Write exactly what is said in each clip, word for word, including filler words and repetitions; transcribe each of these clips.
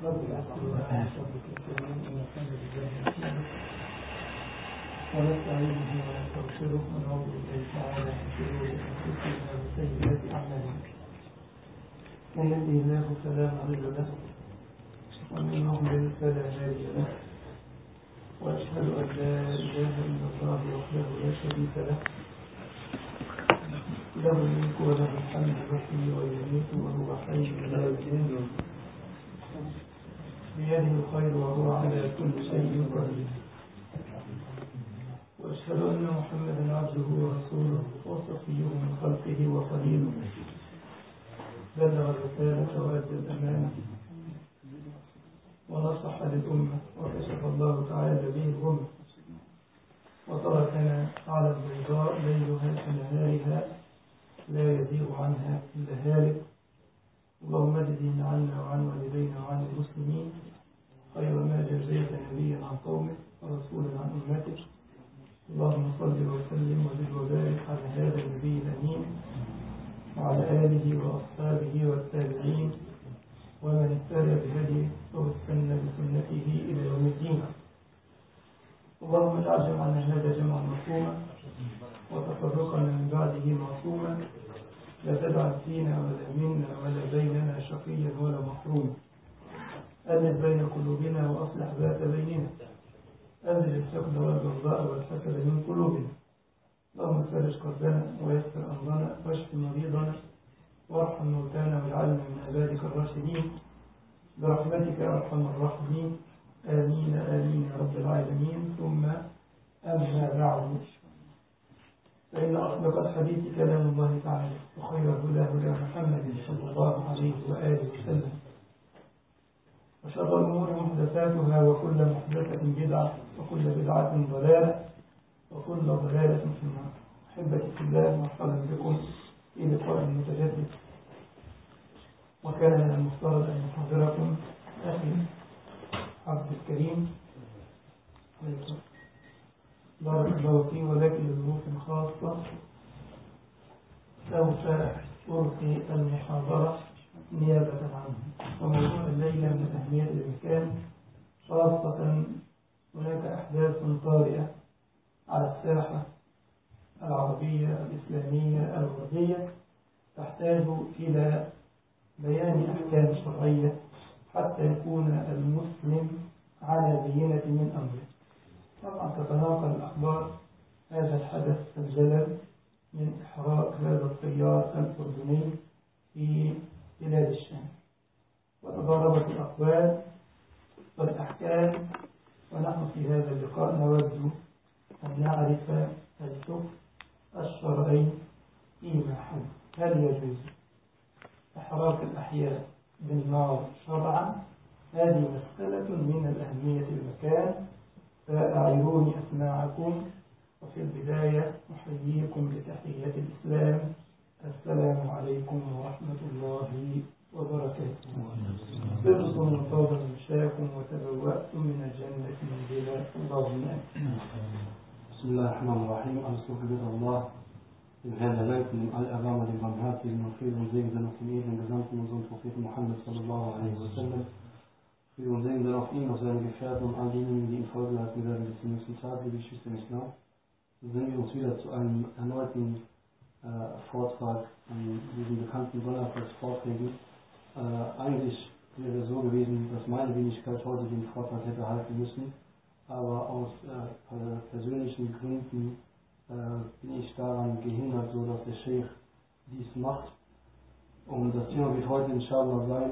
رب العزة وعلا فضلك الكريم ونحمد بالله ونستعينه ونستعينه ونستغفره ونعوذ بالله تعالى من شرور انفسنا وسيئات اعمالنا. من يهده الله فلا مضل له ومن يضلل فلا هادي له، واشهد ان لا اله الا الله وحده لا شريك له، له الملك وله الحمد يحيي ويميت وهو حي لا يموت، بيده الخير وهو على كل شيء قدير. واشهد ان محمدا عبده ورسوله وصفيه من خلقه وخليله، بلغ الرساله وادى الامانه ونصح للامه وكشف الله تعالى به الغمه، وتركنا على البيضاء ليلها كنهارها لا يزيغ عنها الا هالك. اللهم اجزه عنا وعن والدينا وعن المسلمين خير ما جزيت نبيا عن قومه ورسولا عن امته. اللهم صل وسلم وزد وبارك على هذا النبي الامين وعلى اله واصحابه والتابعين ومن اهتدى بهديه واستنى بسنته الى يوم الدين. اللهم اجعل جمعنا هذا جمعا مرحوما وتفرقنا من بعده معصوما، لا تجعل فينا ولا منا ولا بيننا شقيا ولا محروما. ألف بين قلوبنا وأصلح ذات بيننا، أزل الحقد والبغضاء والحسد من قلوبنا. اللهم فرج كربنا ويسر أمرنا واشف مريضنا وارحم موتانا واجعلنا من عبادك الراشدين برحمتك يا أرحم الراحمين. آمين آمين يا رب العالمين. ثم أما بعد، فإن أصدق الحديث كلام الله تعالى، وخير الهدى هدى محمد صلى الله عليه وآله وسلم، وشر الأمور محدثاتها وكل محدثة بدعة وكل بدعة ضلالة وكل ضلالة في النار. أحبتي في الله، مرحبا بكم في لقاء متجدد. وكان من المفترض أن يحضركم أخي عبد الكريم بارك الله فيه، ولكن لظروف خاصة سوف ألقي المحاضرة نيابة عنه. وموضوع الليلة من أهمية الإمكان، خاصة هناك أحداث طارئة على الساحة العربية الإسلامية الغربية تحتاج إلى بيان أحكام شرعية حتى يكون المسلم على بينة من أمره. طبعا تتناقل الأخبار هذا الحدث الجلل من إحراق هذا الطيار الأردني في بلاد الشام، وتضاربت الأقوال والأحكام. ونحن في هذا اللقاء نود أن نعرف الحكم الشرعي فيما حدث. هل يجوز إحراق الأحياء بالنار شرعا؟ هذه مسألة من الأهمية المكان، فأعيروني أسماعكم. وفي البداية أحييكم بتحية الإسلام، السلام عليكم ورحمة الله وبركاته. طبتم وطاب مشاكم وتبوأتم من الجنة منزلا. اللهم آمين. بسم الله الرحمن الرحيم. Alles Lob gebührt Allah, dem Herrn der Welt, dem Allerbarmer, dem Barmherzigen, und Frieden und Segen sind auf den ewigen Gesandten, unserem Propheten Muhammad sallallahu alaihi wa sallam. Frieden und Segen sind auf ihn, auf seine Gefährten und all diejenigen, die ihn folgen lassen werden bis zum nächsten Tag. Liebe Geschwister im Islam, so sind wir uns wieder zu einem erneuten äh, Vortrag an diesen bekannten Sonntagsvorträgen. Äh, eigentlich wäre es so gewesen, dass meine Wenigkeit heute den Vortrag hätte halten müssen, aber aus äh, persönlichen Gründen äh, bin ich daran gehindert, so dass der Sheikh dies macht. Und das Thema wird heute inshallah sein,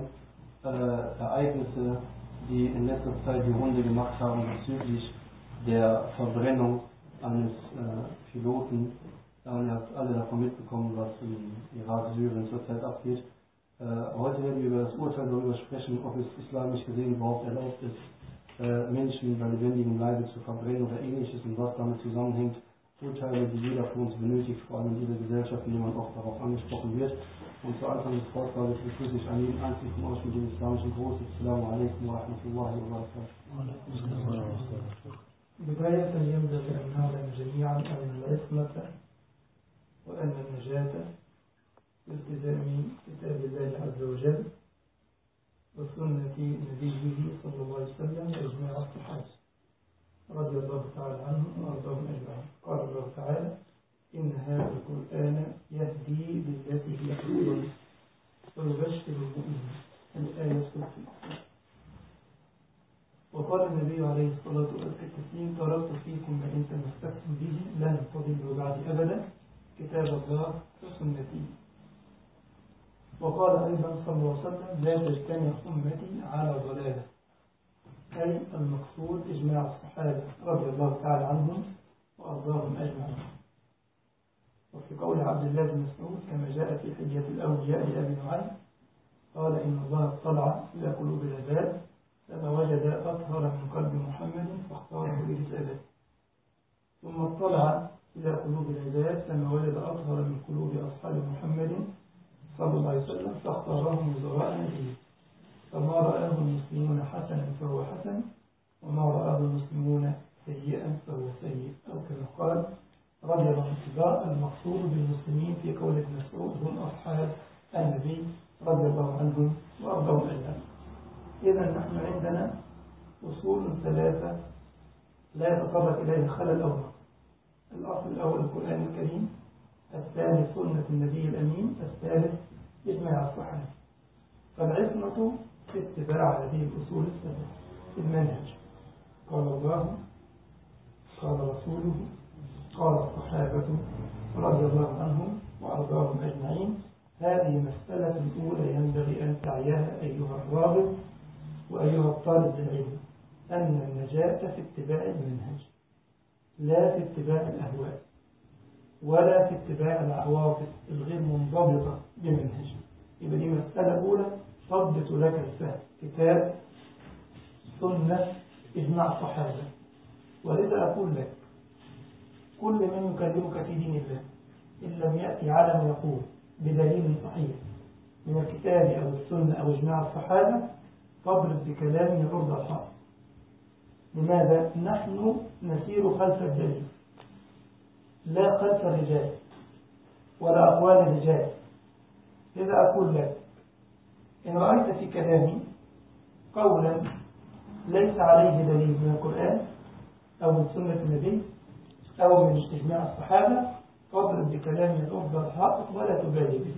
äh, Ereignisse, die in letzter Zeit die Runde gemacht haben bezüglich der Verbrennung eines äh, Piloten. Ihr habt alle davon mitbekommen, was in Irak, Syrien zurzeit abgeht. Äh, heute werden wir über das Urteil darüber sprechen, ob es islamisch gesehen überhaupt erlaubt ist, äh, Menschen bei lebendigem Leibe zu verbrennen oder ähnliches, und was damit zusammenhängt. Urteile, die jeder von uns benötigt, vor allem in dieser Gesellschaft, in der man auch darauf angesprochen wird. Und zu Anfang des Vortrages begrüße ich an jeden einzelnen von euch mit dem islamischen Gruß. Assalamu alaikum wa rahmatullahi wa barakatuh. بداية ينبغي أن نعلم جميعا أن العصمة وأن النجاة بالتزام كتاب الله عز وجل وسنة نبيه صلى الله عليه وسلم وإجماع الصحابة رضي الله تعالى عنهم وأرضاهم أجمعين. قال الله تعالى: إن هذا القرآن يهدي للتي هي أقوم ويبشر المؤمنين. الآية الصوتية. وقال النبي عليه الصلاة والسلام: تركت فيكم ما إن تمسكتم به لن تضلوا بعد أبدا، كتاب الله وسنتي. وقال أيضا صلى الله عليه وسلم: لا تجتمع أمتي على ضلالة، أي المقصود إجماع الصحابة رضي الله تعالى عنهم وأرضاهم أجمعين. وفي قول عبد الله بن مسعود كما جاء في حلية الأولياء لأبي نعيم قال: إن الله اطلع إلى قلوب العباد فما وجد أطهر من قلب محمد فاختاره لرسالته، ثم اطلع إلى قلوب العباد فما وجد أطهر من قلوب أصحاب محمد صلى الله عليه وسلم فاختارهم وزراء نبيه، فما رآه المسلمون حسنا فهو حسن، وما رآه المسلمون سيئا فهو سيء، أو كما قال رضي الله عنه. المقصود بالمسلمين في قول ابن مسعود هم أصحاب النبي رضي الله عنهم وأرضاهم أجمعين. إذا نحن عندنا أصول ثلاثة لا يتطرق إليها خلل أو نقص. الأصل الأول القرآن الكريم، الثاني سنة النبي الأمين، الثالث إجماع الصحابة. فالعصمة في اتباع هذه الأصول الثلاثة في المنهج. قال الله، قال رسوله، قال الصحابة رضي الله عنهم وأرضاهم أجمعين. هذه مسألة أولى ينبغي أن تعيها أيها الراغب وأيها الطالب للعلم، أن النجاة في اتباع المنهج لا في اتباع الأهواء ولا في اتباع العواطف الغير منضبطة بمنهج. يبقى دي مسألة أولى ضبط لك الفهم: كتاب، سنة، إجماع الصحابة. ولذا أقول لك: كل من يكلمك في دين الله إن لم يأتي على ما يقول بدليل صحيح من الكتاب أو السنة أو إجماع الصحابة فاضرب بكلامه عرض الحق. لماذا؟ نحن نسير خلف الدليل لا خلف الرجال ولا أقوال الرجال. إذا أقول لك: إن رأيت في كلامي قولا ليس عليه دليل من القرآن أو من سنة النبي أو من إجماع الصحابة فاضرب بكلامي عرض الحق ولا تبالي به.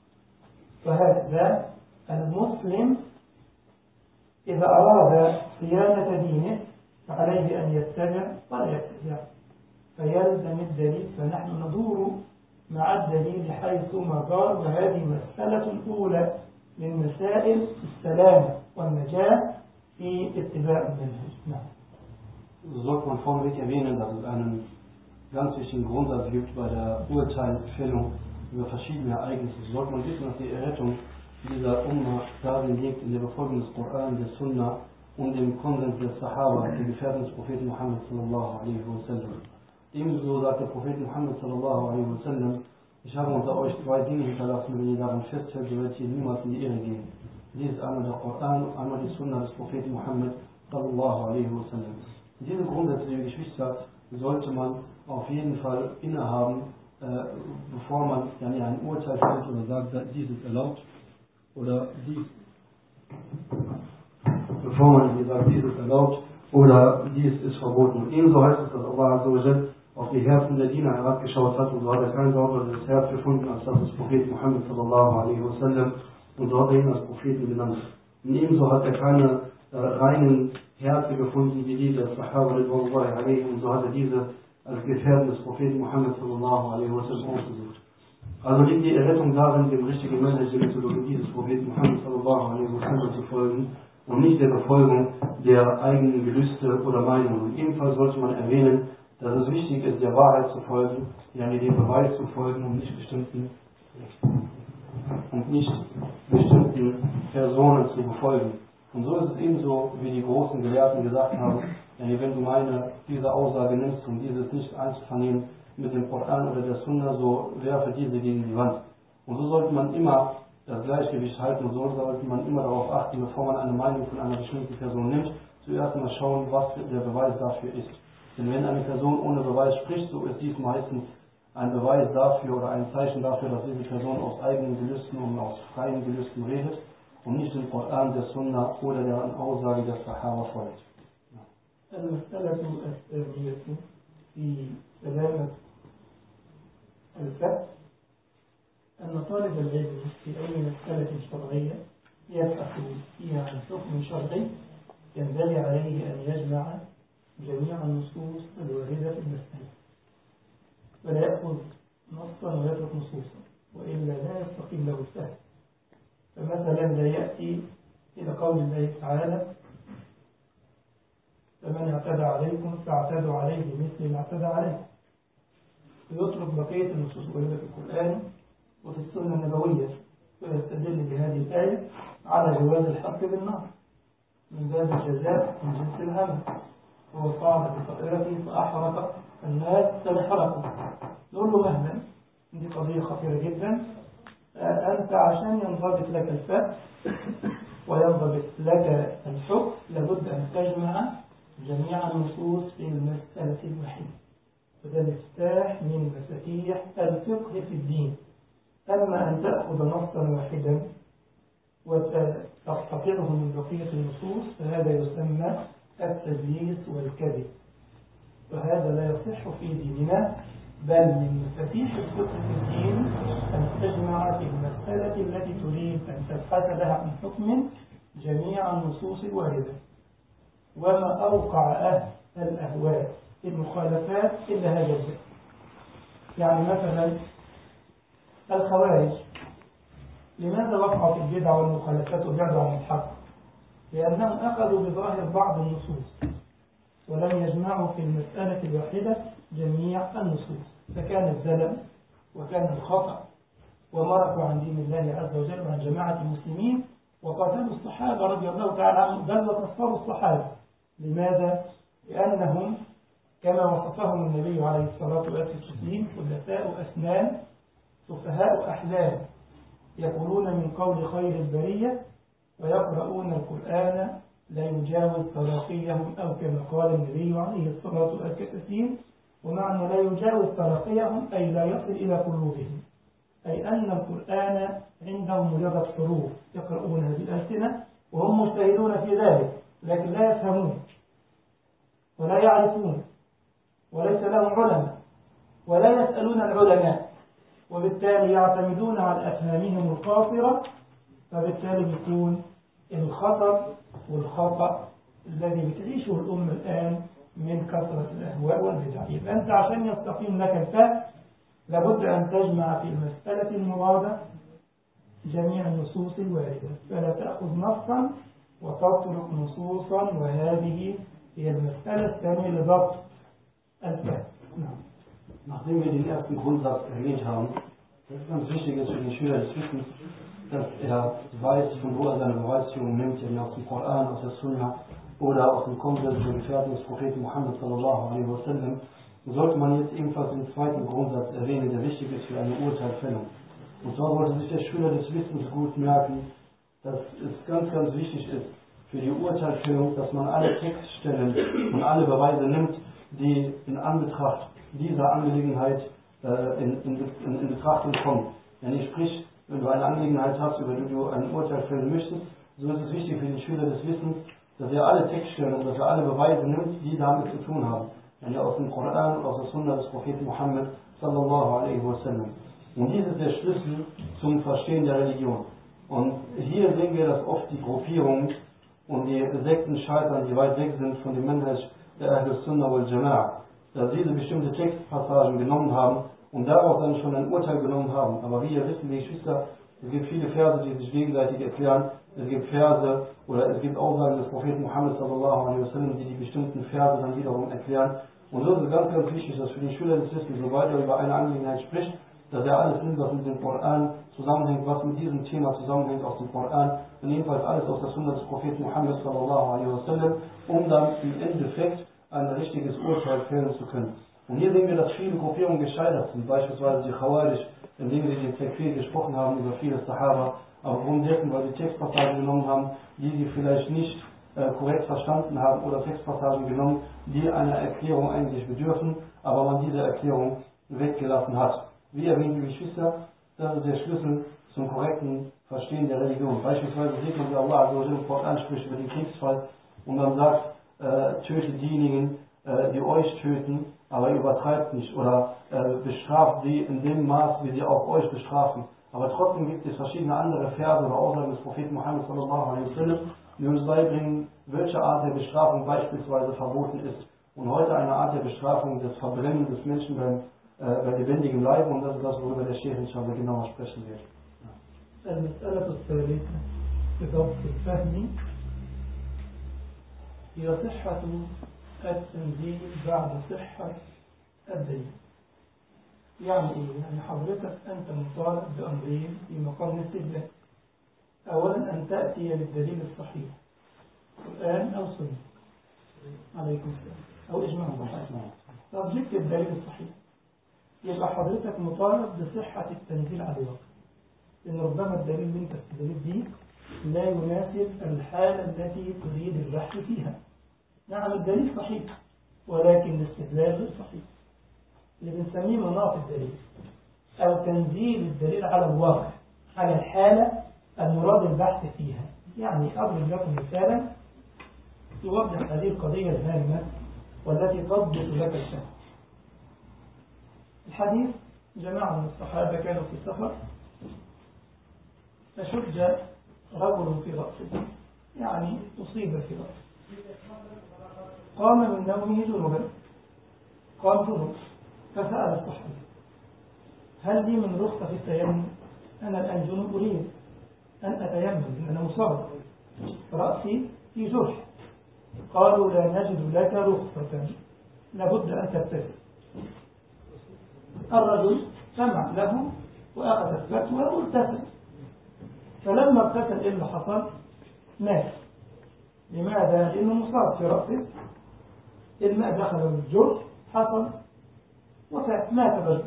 فهذا المسلم إذا أراد صيانة دينه فعليه أن يتبع ولا يتبع، فيلزم الدليل. فنحن ندور مع الدليل حيث ما دار، وهذه مسألة أولى من مسائل السلامة والنجاة في اتباع المنهج. نعم. Sollte man vorweg erwähnen, dass es einen ganz wichtigen Grundsatz gibt bei der Urteilsfällung über verschiedene Ereignisse. So sollte man wissen, dass die Errettung dieser Umma darin liegt, in der Befolgung des Koran, des Sunna und dem Konsens des Sahaba, der Gefährten des Propheten Muhammad sallallahu alaihi wasallam. Ebenso sagt der Prophet Muhammad sallallahu alaihi wasallam: Ich habe unter euch zwei Dinge hinterlassen, wenn ihr daran festhält, so werdet ihr niemals in die Irre gehen. Dies ist einmal der Koran und einmal die Sunna des Propheten Muhammad sallallahu alaihi wasallam. Diese Grundsätze, liebe Geschwister, sollte man auf jeden Fall innehaben, äh, bevor man dann ein Urteil fällt oder sagt, dies ist erlaubt oder dies, bevor man sagt, dies ist erlaubt oder dies ist verboten. Und ebenso heißt es, dass Allah Azza wa Jal auf die Herzen der Diener herabgeschaut hat, und so hat er kein sauberes Herz gefunden als das des Propheten Muhammad sallallahu alaihi wasallam, und so hat er ihn als Propheten genannt. Und ebenso hat er keine äh, reinen Herzen gefunden wie die der Sahaba ridwanullahi alaihim, und so hat er diese als Gefährten des Propheten Muhammad sallallahu alaihi wasallam ausgesucht. Also liegt die Errettung darin, dem richtigen Manhaj der Methodologie des Propheten Muhammad sallallahu alaihi wasallam zu folgen und nicht der Befolgung der eigenen Gelüste oder Meinungen. Und ebenfalls sollte man erwähnen, dass es wichtig ist, der Wahrheit zu folgen, ja dem Beweis zu folgen und nicht bestimmten und nicht bestimmten Personen zu befolgen. Und so ist es ebenso, wie die großen Gelehrten gesagt haben: ja, wenn du meine diese Aussage nimmst und dieses nicht einzuvernehmen mit dem Koran oder der Sunna, so werfe diese gegen die Wand. Und so sollte man immer das Gleichgewicht halten, und so sollte man immer darauf achten, bevor man eine Meinung von einer bestimmten Person nimmt, zuerst mal schauen, was der Beweis dafür ist. Denn wenn eine Person ohne Beweis spricht, so ist dies meistens ein Beweis dafür oder ein Zeichen dafür, dass diese Person aus eigenen Gelüsten und aus freien Gelüsten redet. und nicht dem Koran, der Sunna oder der Aussage der Sahaba folgt. المسألة الثانية في سلامة الفهم أن طالب العلم في أي مسألة شرعية يبحث فيها عن حكم شرعي ينبغي عليه أن يجمع جميع النصوص الواردة في المسألة، فلا يأخذ نصا ويترك نصوصا، وإلا لا يستقيم له الفهم. فمثلا لا يأتي إلى قول الله تعالى: فمن اعتدى عليكم فاعتدوا عليه بمثل ما اعتدى عليكم، ويترك بقية النصوص الواردة في القرآن وفي السنة النبوية، ويستدل بهذه الآية على جواز الحق بالنار من باب الجزاء من جنس العمل. هو صعد بطائرته فأحرق الناس فانحرقوا. نقول له مهلا، دي قضية خطيرة جدا، أنت عشان ينضبط لك الفهم وينضبط لك الحكم لابد أن تجمع جميع النصوص في المسألة الواحدة، وده مفتاح من مفاتيح الفقه في الدين. أما أن تأخذ نصا واحدا وتقطعه من بقية النصوص فهذا يسمى التدليس والكذب، وهذا لا يصح في ديننا، بل من مفاتيح الفقه في الدين أن تجمع في المسألة التي تريد أن تبحث لها عن حكم جميع النصوص الواردة. وما أوقع أهل الأهواء في المخالفات إلا هذا الجزء. يعني مثلا الخوارج لماذا وقعوا في البدع والمخالفات وبعدوا عن الحق؟ لأنهم أخذوا بظاهر بعض النصوص ولم يجمعوا في المسألة الواحدة جميع النصوص، فكان الزلل وكان الخطأ، ومرقوا عن دين الله عز وجل وعن جماعة المسلمين، وقاتلوا الصحابة رضي الله تعالى عنهم، بل وكفروا الصحابة. لماذا؟ لأنهم كما وصفهم النبي عليه الصلاة والسلام خلفاء أسنان سفهاء أحلام، يقولون من قول خير البرية ويقرؤون القرآن لا يجاوز تراقيهم، أو كما قال النبي عليه الصلاة والسلام. ومعنى لا يجاوز تراقيهم أي لا يصل إلى قلوبهم، أي أن القرآن عندهم مجرد حروف يقرؤونها بالألسنة وهم مجتهدون في ذلك، لكن لا يفهمون ولا يعرفون وليس لهم علماء ولا يسألون العلماء، وبالتالي يعتمدون على أفهامهم القاصرة، فبالتالي بيكون الخطر والخطأ الذي بتعيشه الأمة الآن من كثرة الأهواء والبدع. يبقى أنت عشان يستقيم لك الفهم لابد أن تجمع في المسألة المرادة جميع النصوص الواردة، فلا تأخذ نصا وتترك نصوصا، وهذه هي المسألة الثانية لضبط الفهم. نعم. Nachdem wir den ersten Grundsatz erwähnt haben, dass es ganz wichtig ist für den Schüler des Wissens, dass er weiß, von wo er seine Beweisführung nimmt, ja aus dem Koran, aus der Sunna oder aus dem Konsens der Gefährten des Propheten Muhammad sallallahu alaihi wasallam, sollte man jetzt ebenfalls den zweiten Grundsatz erwähnen, der wichtig ist für eine Urteilsfällung. Und zwar sollte sich der Schüler des Wissens gut merken, dass es ganz, ganz wichtig ist für die Urteilsfällung, dass man alle Textstellen und alle Beweise nimmt, die in Anbetracht dieser Angelegenheit äh, in, in, in, in Betrachtung kommen. Wenn ich sprich, wenn du eine Angelegenheit hast, über die du ein Urteil fällen möchtest, so ist es wichtig für den Schüler des Wissens, dass er alle Textstellen und dass er alle Beweise nimmt, die damit zu tun haben. Wenn er aus dem Koran und aus der Sunna des Propheten Muhammad sallallahu alaihi wasallam. Und dies ist der Schlüssel zum Verstehen der Religion. Und hier sehen wir, dass oft die Gruppierungen und die Sekten scheitern, die weit weg sind von dem Manhaj der Ahl Sunnah wal Jama'a, dass diese bestimmte Textpassagen genommen haben und daraus dann schon ein Urteil genommen haben. Aber wie ihr wisst, liebe Geschwister, es gibt viele Verse, die sich gegenseitig erklären. Es gibt Verse oder es gibt Aussagen des Propheten Muhammad sallallahu alaihi wasallam, die die bestimmten Verse dann wiederum erklären. Und so ist es ganz, ganz wichtig, dass für den Schüler des Wissens, sobald er über eine Angelegenheit spricht, dass er alles nimmt, was mit dem Koran zusammenhängt, was mit diesem Thema zusammenhängt aus dem Koran und jedenfalls alles aus der Sunna des Propheten Muhammad sallallahu alaihi wasallam, um dann im Endeffekt ein richtiges Urteil fällen zu können. Und hier sehen wir, dass viele Gruppierungen gescheitert sind, beispielsweise die Khawarij, indem sie den Takfir gesprochen haben über viele Sahaba, aber warum dessen, weil sie Textpassagen genommen haben, die sie vielleicht nicht äh, korrekt verstanden haben, oder Textpassagen genommen, die einer Erklärung eigentlich bedürfen, aber man diese Erklärung weggelassen hat. Wie erwähnt, liebe Geschwister, das ist der Schlüssel zum korrekten Verstehen der Religion. Beispielsweise sieht man, wie Allah also im Koran spricht über den Kriegsfall und dann sagt, äh, tötet diejenigen, äh, die euch töten, aber übertreibt nicht oder äh, bestraft sie in dem Maß, wie sie auch euch bestrafen. Aber trotzdem gibt es verschiedene andere Verse oder Aussagen des Propheten Muhammad sallallahu alaihi wasallam, die uns beibringen, welche Art der Bestrafung beispielsweise verboten ist. Und heute eine Art der Bestrafung des Verbrennen des Menschen beim, äh, bei lebendigem Leib, und das ist das, worüber der Sheikh inshallah genauer sprechen wird. المسألة الثالثة في ضبط الفهم هي صحة التنزيل بعد صحة الدليل. يعني إيه؟ يعني حضرتك أنت مطالب بأمرين في مقام الاستدلال. أولا أن تأتي بالدليل الصحيح، القرآن أو سنة عليكم السلام أو إجماع الصحابة. طب جبت الدليل الصحيح، يبقى حضرتك مطالب بصحة التنزيل على الواقع، إن ربما الدليل اللي أنت استدلت به لا يناسب الحالة التي تريد البحث فيها. نعم الدليل صحيح، ولكن الاستدلال غير صحيح، اللي بنسميه مناط الدليل أو تنزيل الدليل على الواقع، على الحالة المراد البحث فيها. يعني أضرب لكم مثالا يوضح هذه القضية الهامة والتي تضبط لك الفهم. الحديث: جماعة من الصحابة كانوا في سفر فشج رجل في رأسه، يعني أصيب في رأسه، قام من نومه جنبا، قام جنب، فسأل الصحابة: هل لي من رخصة في التيمم؟ أنا الآن جنب أريد أن أتيمم لأن أنا مصاب، رأسي في جرح. قالوا: لا نجد لك رخصة، لابد أن تبتسم. الرجل سمع له وأخذ الفتوى وابتسم. فلما ابتسم إيه اللي حصل؟ مات. لماذا؟ لأنه مصاب في رأسه، الماء دخل الجرح حصل وفات، مات الرجل.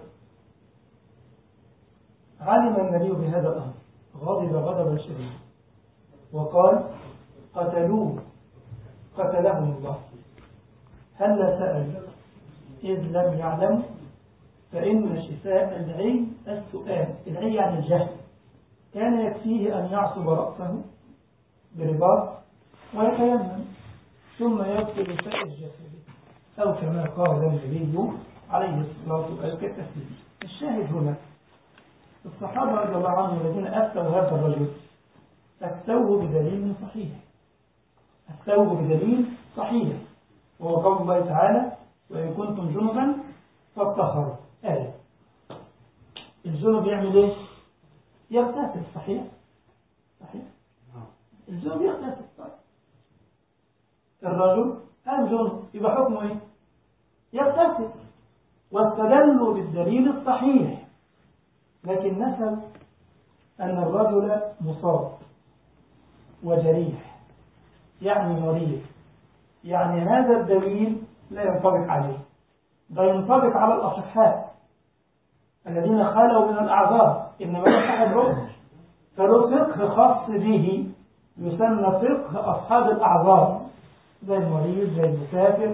علم النبي بهذا الأمر، غضب غضبا شديدا وقال: قتلوه قتلهم الله. هل سأل إذ لم يعلم؟ فإن شفاء العي السؤال. العي يعني الجهل. كان يكفيه أن يعصب رأسه برباط ويتيمم ثم يغسل سائر جسده، أو كما قال النبي عليه الصلاة والسلام. الشاهد هنا الصحابة رضي الله عنهم الذين أفتوا هذا الرجل أفتوه بدليل صحيح، أفتوه بدليل صحيح، وهو قول الله تعالى: وإن كنتم جنبا فاطهروا. آية. الجنب يعمل إيه؟ يغتسل. صحيح؟ صحيح؟ الجنب يغتسل. صحيح. الرجل قال جنب، يبقى حكمه إيه؟ يغتسل. واستدلوا بالدليل الصحيح، لكن نسوا أن الرجل مصاب وجريح، يعني مريض، يعني هذا الدليل لا ينطبق عليه، ده ينطبق على الأصحاء الذين خلوا من الأعذار. إنما صاحب عذر فله فقه خاص به يسمى فقه أصحاب الأعذار، زي المريض زي المسافر.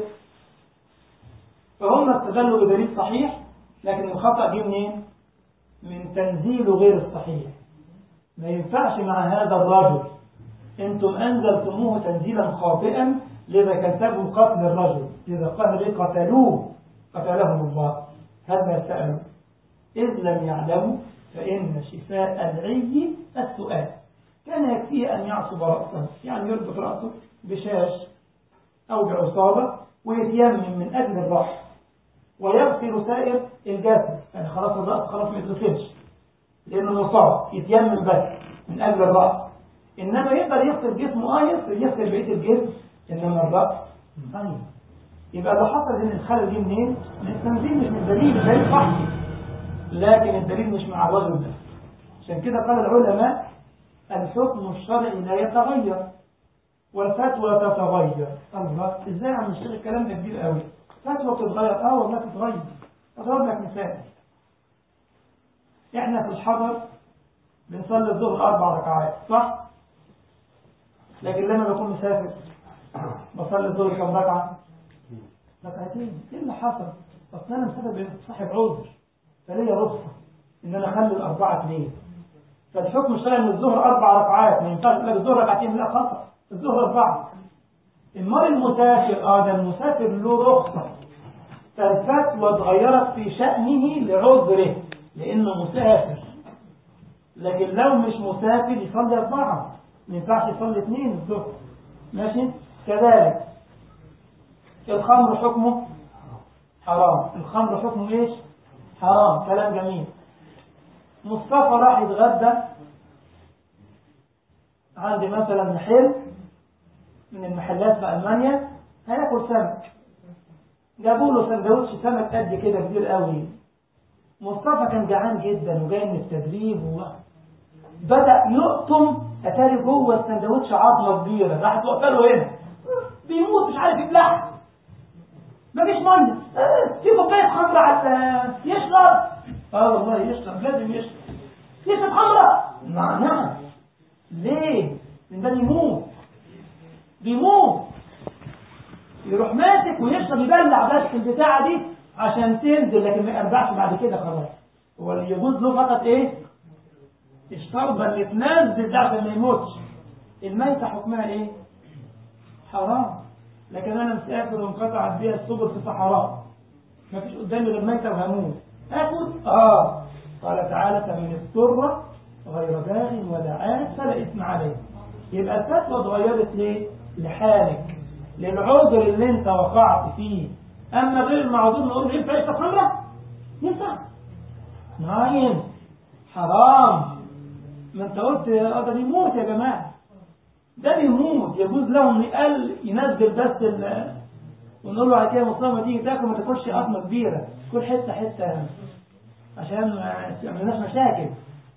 فهم استدلوا بدليل صحيح، لكن الخطأ جه منين؟ من تنزيل غير الصحيح. ما ينفعش مع هذا الرجل، انتم أنزلتموه تنزيلا خاطئا، لذا كتبوا قتل الرجل، لذا قال لي قتلوه قتلهم الله. هذا سألوا إذ لم يعلموا، فإن شفاء العي السؤال. كان يكفيه أن يعصب رأسه، يعني يربط رأسه بشاش أو بعصابة ويتيمم من أجل الرأس ويغسل سائر الجسد. يعني خلاص الرأس خلاص ما يتغسلش لأنه مصاب، يتيمم بس من أجل الرأس. إنما يقدر يغسل جسمه، آه يغسل يغسل بقية الجسم، إنما الرأس طيب. يبقى اللي حصل إن الخلل جه منين؟ من التنزيل، مش من الدليل. الدليل صح لكن الدليل مش مع الرجل ده. عشان كده قال العلماء: الحكم الشرعي لا يتغير والفتوى تتغير. الله، ازاي عم الشيخ الكلام ده كبير قوي؟ فتوى بتتغير؟ اه والله تتغير. اضرب لك مثال: احنا في الحضر بنصلي الظهر اربع ركعات، صح؟ لكن لما بكون مسافر بصلي الظهر كم ركعه؟ ركعتين. ايه اللي حصل؟ اصل انا مسافر صاحب عذر، فليا رخصه ان انا اخلي الاربعه اثنين. فالحكم الشرعي ان الظهر اربع ركعات، ما ينفعش تقول لك الظهر ركعتين، لا خطأ، الظهر اربعه. امال المسافر اه ده المسافر له رخصه، فالفتوى اتغيرت في شأنه لعذره لانه مسافر، لكن لو مش مسافر يصلي اربعه، ما ينفعش يصلي اثنين الظهر. ماشي. كذلك الخمر حكمه حرام، الخمر حكمه ايش؟ حرام. كلام جميل. مصطفى راح يتغدى عند مثلا محل من المحلات في ألمانيا، هياكل سمك، جابوا له سندوتش سمك قد كده كبير قوي. مصطفى كان جعان جدا وجاي من التدريب وبدأ يقطم، اتاري جوه السندوتش عظمه كبيره، راحت واقفه له هنا بيموت مش عارف يبلعها، مفيش ميه، في كوبايه خمره على يشرب. اه والله يشرب، لازم يشرب. يشرب خمره؟ نعم. ليه؟ لان ده بيموت بيموت يروح ماسك ويشرب يبلع بس البتاعه دي عشان تنزل، لكن ما يرجعش بعد كده خلاص. هو اللي يجوز له فقط ايه؟ الشربه اللي تنزل ده عشان ما يموتش. الميتة حكمها ايه؟ حرام. لكن انا مسافر وانقطعت بيها السبل في صحراء، ما فيش قدامي غير ميتة وهموت، اكل؟ اه. قال تعالى فمن اضطر غير باغ ولا عاد فلا اثم عليه. يبقى الفتوى اتغيرت ليه؟ لحالك، للعذر اللي انت وقعت فيه. اما غير المعذور نقول له ينفع يشرب خمره؟ ينفع؟ نعم حرام. ما انت قلت اه ده بيموت يا جماعه، ده بيموت، يجوز له ان يقل ينزل بس ال ونقول له على كده مصطفى ما تيجي تاكل ما تاكلش قطمه كبيره، كل حته حته عشان ما يعملناش مشاكل.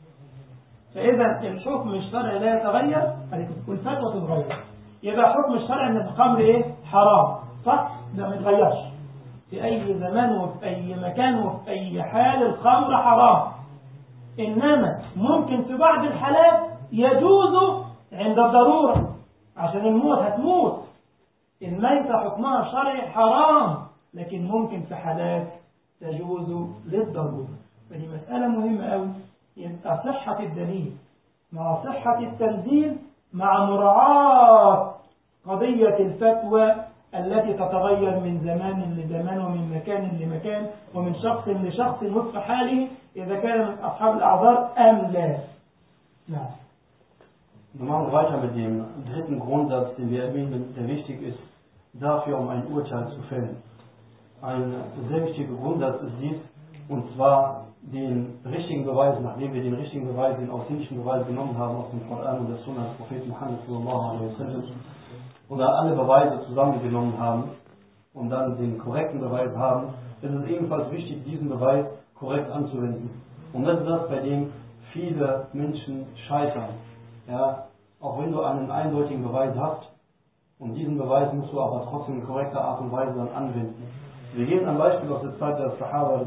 فاذا الحكم الشرعي لا يتغير والفتوى تتغير. يبقى حكم الشرع ان الخمر ايه؟ حرام، صح؟ ده ما يتغيرش في اي زمان وفي اي مكان وفي اي حال، الخمر حرام. انما ممكن في بعض الحالات يجوز عند الضروره، عشان الموت هتموت. الميتة حكمها الشرعي حرام، لكن ممكن في حالات تجوز للضروره. فدي مسألة مهمة قوي. يبقى صحة الدليل مع صحة التنزيل مع مراعاة قضية الفتوى التي تتغير من زمان لزمان ومن مكان لمكان ومن شخص لشخص وفق حاله، إذا كان من أصحاب الأعذار أم لا. نعم. Wir machen weiter mit dem dritten Grundsatz, den wir erwähnen, der wichtig ist dafür, um ein Urteil zu fällen. Ein sehr wichtiger Grundsatz ist dies, und zwar den richtigen Beweis, nachdem wir den richtigen Beweis, den authentischen Beweis genommen haben aus dem Koran und der Sunna des Propheten Muhammad sallallahu alaihi wasallam und dann alle Beweise zusammengenommen haben und dann den korrekten Beweis haben, ist es ebenfalls wichtig, diesen Beweis korrekt anzuwenden. Und das ist das, bei dem viele Menschen scheitern. Ja, auch wenn du einen eindeutigen Beweis hast, und diesen Beweis musst du aber trotzdem in korrekter Art und Weise dann anwenden. Wir geben ein Beispiel aus der Zeit der Sahaba,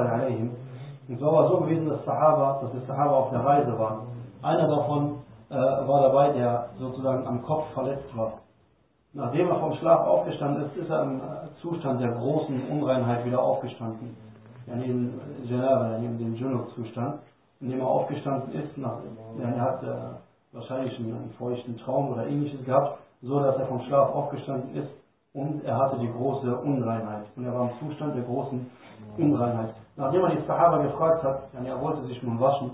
und so war so gewesen, dass Sahaba, dass die Sahaba auf der Reise waren. Einer davon äh, war dabei, der sozusagen am Kopf verletzt war. Nachdem er vom Schlaf aufgestanden ist, ist er im Zustand der großen Unreinheit wieder aufgestanden. Ja, neben Janaba, neben dem Junub-Zustand, in dem er aufgestanden ist. Nach, ja, er hat äh, wahrscheinlich einen, einen feuchten Traum oder ähnliches gehabt, so dass er vom Schlaf aufgestanden ist und er hatte die große Unreinheit. Und er war im Zustand der großen Unreinheit. Nachdem er die Sahaba gefragt hat, ja, er wollte sich nun waschen,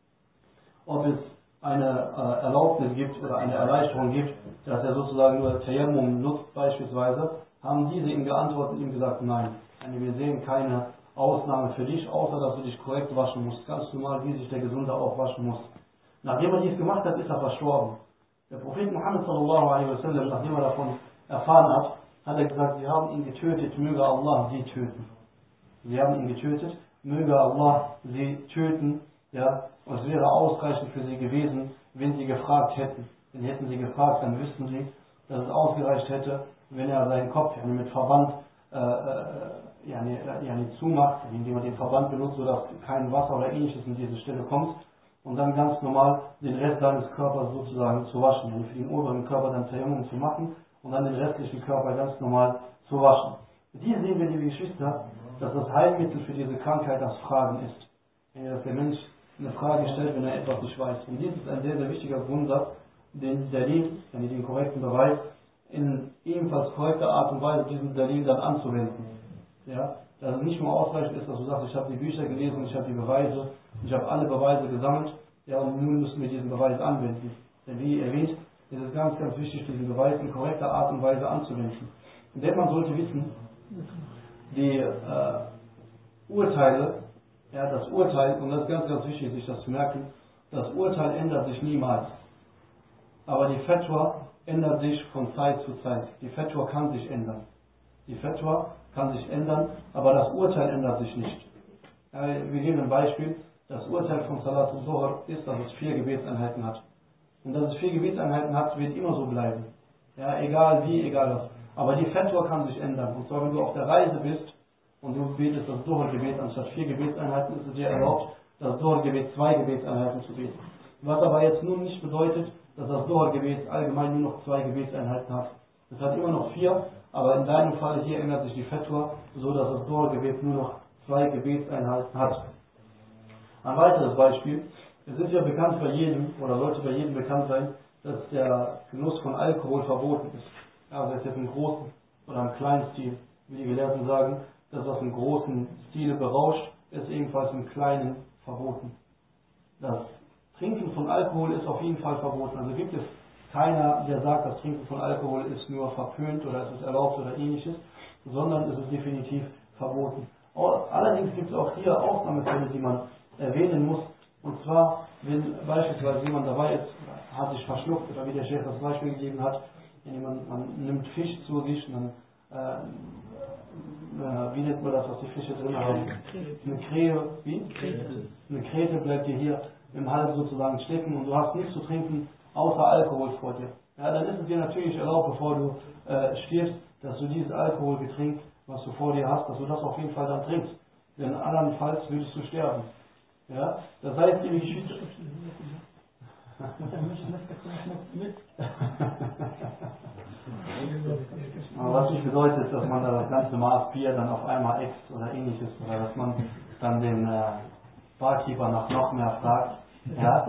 ob es eine äh, Erlaubnis gibt oder eine Erleichterung gibt, dass er sozusagen nur Tayammum nutzt beispielsweise, haben diese ihm geantwortet und ihm gesagt, nein, wir sehen keine Ausnahme für dich, außer dass du dich korrekt waschen musst, ganz normal, wie sich der Gesunde auch waschen muss. Nachdem er dies gemacht hat, ist er verstorben. Der Prophet Muhammad sallallahu alaihi wasallam, nachdem er davon erfahren hat, hat er gesagt, sie haben ihn getötet, möge Allah sie töten. Sie haben ihn getötet, möge Allah sie töten, ja, und es wäre ausreichend für sie gewesen, wenn sie gefragt hätten. Denn hätten sie gefragt, dann wüssten sie, dass es ausgereicht hätte, wenn er seinen Kopf mit Verband äh, äh, ja, ja, zumacht, indem er den Verband benutzt, sodass kein Wasser oder ähnliches in diese Stelle kommt, und dann ganz normal den Rest seines Körpers sozusagen zu waschen, also für den oberen Körper dann Tayammum zu machen und dann den restlichen Körper ganz normal zu waschen. Hier sehen wir, liebe Geschwister, dass das Heilmittel für diese Krankheit das Fragen ist. Dass der Mensch eine Frage stellt, wenn er etwas nicht weiß. Und dies ist ein sehr, sehr wichtiger Grundsatz, den Dalil, yani den korrekten Beweis, in ebenfalls korrekter Art und Weise diesen Dalil dann anzuwenden. Ja? Dass es nicht nur ausreichend ist, dass du sagst, ich habe die Bücher gelesen, ich habe die Beweise, ich habe alle Beweise gesammelt, ja, und nun müssen wir diesen Beweis anwenden. Denn wie erwähnt, ist es ganz, ganz wichtig, diesen Beweis in korrekter Art und Weise anzuwenden. Denn man sollte wissen, die äh, Urteile, ja, das Urteil, und das ist ganz, ganz wichtig, sich das zu merken, das Urteil ändert sich niemals. Aber die Fatwa ändert sich von Zeit zu Zeit. Die Fatwa kann sich ändern. Die Fatwa kann sich ändern, aber das Urteil ändert sich nicht. Ja, wir geben ein Beispiel. Das Urteil von Salat al-Zuhr ist, dass es vier Gebetseinheiten hat. Und dass es vier Gebetseinheiten hat, wird immer so bleiben. Ja, egal wie, egal was. Aber die Fatwa kann sich ändern. Und zwar, wenn du auf der Reise bist und du betest das Dhuhr-Gebet anstatt vier Gebetseinheiten, ist es dir erlaubt, das Dhuhr-Gebet zwei Gebetseinheiten zu beten. Was aber jetzt nun nicht bedeutet, dass das Dhuhr-Gebet allgemein nur noch zwei Gebetseinheiten hat. Es hat immer noch vier, aber in deinem Fall hier ändert sich die Fatwa, so dass das Dhuhr-Gebet nur noch zwei Gebetseinheiten hat. Ein weiteres Beispiel. Es ist ja bekannt bei jedem, oder sollte bei jedem bekannt sein, dass der Genuss von Alkohol verboten ist. Ja, also jetzt im großen oder im kleinen Stil, wie die Gelehrten sagen, das, was im großen Stile berauscht, ist ebenfalls im kleinen verboten. Das Trinken von Alkohol ist auf jeden Fall verboten. Also gibt es keiner, der sagt, das Trinken von Alkohol ist nur verpönt oder es ist erlaubt oder ähnliches, sondern es ist definitiv verboten. Allerdings gibt es auch hier Ausnahmefälle, die man erwähnen muss. Und zwar, wenn beispielsweise jemand dabei ist, hat sich verschluckt, oder wie der Chef das Beispiel gegeben hat, jemand, man nimmt Fisch zu sich, und dann, äh, wie nennt man das, was die Fische drin haben? Eine Krähe, wie? Eine Krete bleibt dir hier im Hals sozusagen stecken und du hast nichts zu trinken, außer Alkohol vor dir. Ja, dann ist es dir natürlich erlaubt, bevor du äh, stirbst, dass du dieses Alkoholgetränk, was du vor dir hast, dass du das auf jeden Fall dann trinkst. Denn andernfalls würdest du sterben. Ja, das heißt, die Geschichte. Aber was nicht bedeutet, dass man da das ganze Maß Bier dann auf einmal äxt oder ähnliches, oder dass man dann den äh, Barkeeper nach noch mehr fragt. Ja?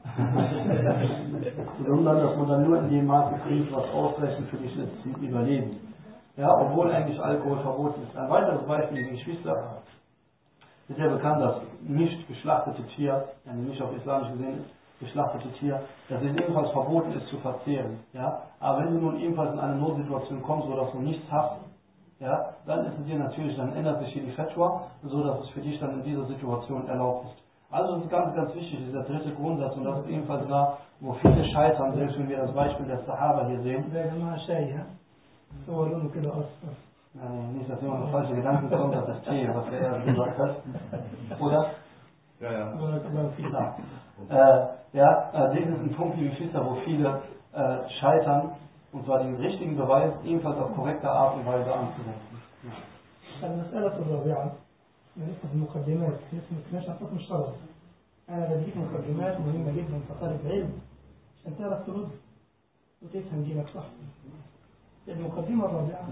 Sondern dass man dann nur in dem Maße trinkt, was ausreichend für dich ist zum Überleben. Ja, obwohl eigentlich Alkohol verboten ist. Ein weiteres Beispiel, die Geschwister. Ist ja bekannt, dass nicht geschlachtete Tier, also nicht auf islamisch gesehen geschlachtete Tier, dass es ebenfalls verboten ist zu verzehren. Ja? Aber wenn du nun ebenfalls in eine Notsituation kommst, so dass du nichts hast, ja, dann ist es dir natürlich, dann ändert sich hier die Fatwa, so dass es für dich dann in dieser Situation erlaubt ist. Also das ist ganz, ganz wichtig, dieser dritte Grundsatz, und das ist ebenfalls da, wo viele scheitern, selbst wenn wir das Beispiel der Sahaba hier sehen. Äh, nicht, dass jemand auf falsche Gedanken kommt, dass das Tee, was der erst gesagt hat. Oder? Ja, ja. Ja, äh, ja äh, das ist ein Punkt, wie Geschwister, wo viele äh, scheitern, und zwar den richtigen Beweis ebenfalls auf korrekte Art und Weise anzuwenden. المسألة الرابعة لسه في المقدمات لسه ما كناش عن حكم الشرع. أنا بديك مقدمات مهمة جدا كطالب علم عشان تعرف ترد وتفهم دينك صح. المقدمة الرابعة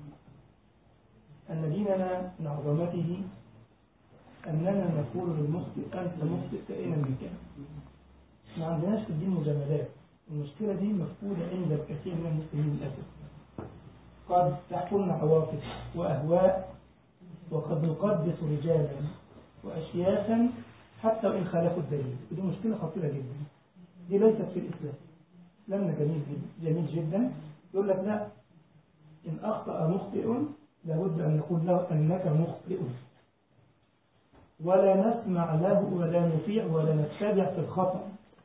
أن ديننا من عظمته أننا نقول للمخطئ أنت مخطئ كائنا من كان. ما عندناش في الدين مجاملات. المشكلة دي مفقودة عند الكثير من المسلمين للأسف. قد تحكمنا عواطف وأهواء وقد نقدس رجالا وأشياخا حتى وإن خالفوا الدليل. ودي مشكلة خطيرة جدا. دي ليست في الإسلام. إسلامنا جميل جميل جدا. يقول لك لا، إن أخطأ مخطئ لابد أن نقول له أنك مخطئ، ولا نسمع له ولا نطيع ولا نتبع في الخطأ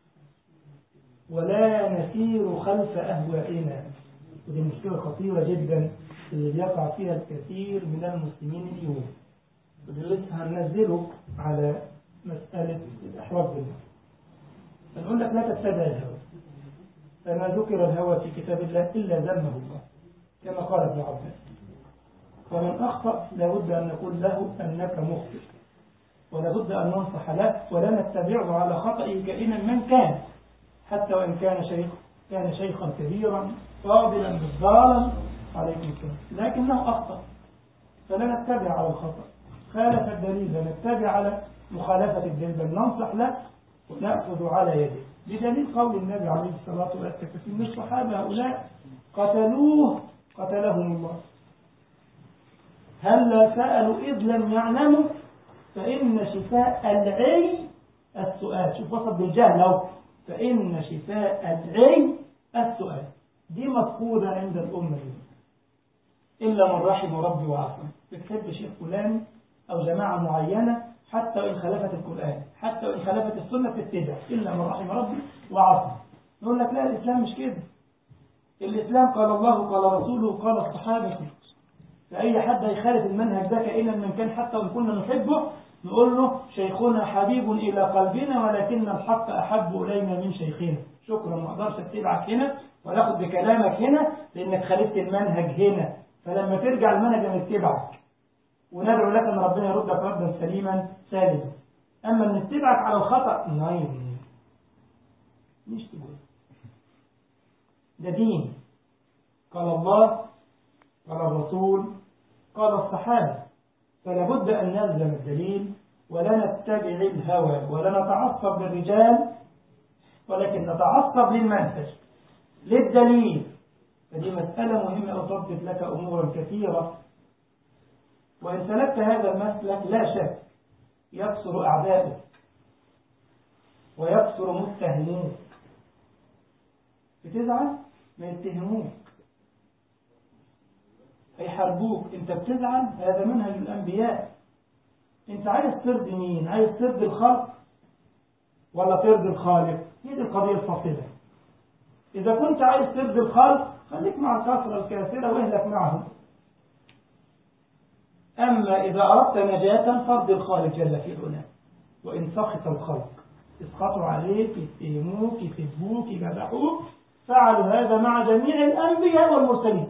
ولا نسير خلف أهوائنا. ودي مشكلة خطيرة جدا اللي بيقع فيها الكثير من المسلمين اليوم. ودي لسه هننزله على مسألة الإحراج بالله. فنقول لك لا تتبع الهوى، فما ذكر الهوى في كتاب الله إلا ذمه الله كما قال ابن عباس. فمن أخطأ لابد أن نقول له أنك مخطئ، ولابد أن ننصح له ولا نتبعه على خطئه كائنا من كان، حتى وإن كان شيخ كان شيخا كبيرا فاضلا بالضالا عليكم السلام، لكنه أخطأ فلا نتبع على الخطأ، خالف الدليل فنتبع على مخالفة الدين، بل ننصح له ونأخذ على يده، بدليل قول النبي عليه الصلاة والسلام من الصحابة هؤلاء قتلوه قتلهم الله، هل سألوا إذ لم يعلموا، فإن شفاء العي السؤال. شوف وصف بالجهل أهو، فإن شفاء العي السؤال. دي مفقودة عند الأمة دي، إلا من رحم ربي وعصم. بتحب شيخ فلان أو جماعة معينة حتى وإن خالفت القرآن، حتى وإن خالفت السنة تتبع، إلا من رحم ربي وعصم. نقول لك لا، الإسلام مش كده. الإسلام قال الله قال رسوله قال الصحابة. فأي حد يخالف المنهج ده كائنا من كان حتى وإن كنا نحبه، نقول له شيخنا حبيب إلى قلبنا ولكن الحق أحب إلينا من شيخنا. شكرا، ما أقدرش أتبعك هنا ولا أخذ بكلامك هنا لأنك خالفت المنهج هنا، فلما ترجع المنهج نتبعك وندعو لك أن ربنا يردك ردا سليما سالما. أما نتبعك على الخطأ نعم مش تقول ده دين. قال الله قال الرسول قال الصحابة، فلا بد أن نلزم الدليل ولا نتبع الهوى ولا نتعصب بالرجال، ولكن نتعصب للمنهج للدليل. فدي مسألة مهمة أضبط لك أمورا كثيرة، وإن سلكت هذا المسلك لا شك يكثر أعداؤك ويكثر متهموك. بتزعل ما يتهموك هيحاربوك، انت بتزعل هذا منهج الأنبياء. انت عايز ترضي مين؟ عايز ترضي الخلق ولا ترضي الخالق؟ هي دي القضية الفاصلة. إذا كنت عايز ترضي الخلق خليك مع الكثرة الكافرة واهلك معهم، أما إذا أردت نجاة فارضي الخالق جل في علاه. وإن سخط الخلق اسقطوا عليك يتهموك يسبوك يجرحوك، فعلوا هذا مع جميع الأنبياء والمرسلين.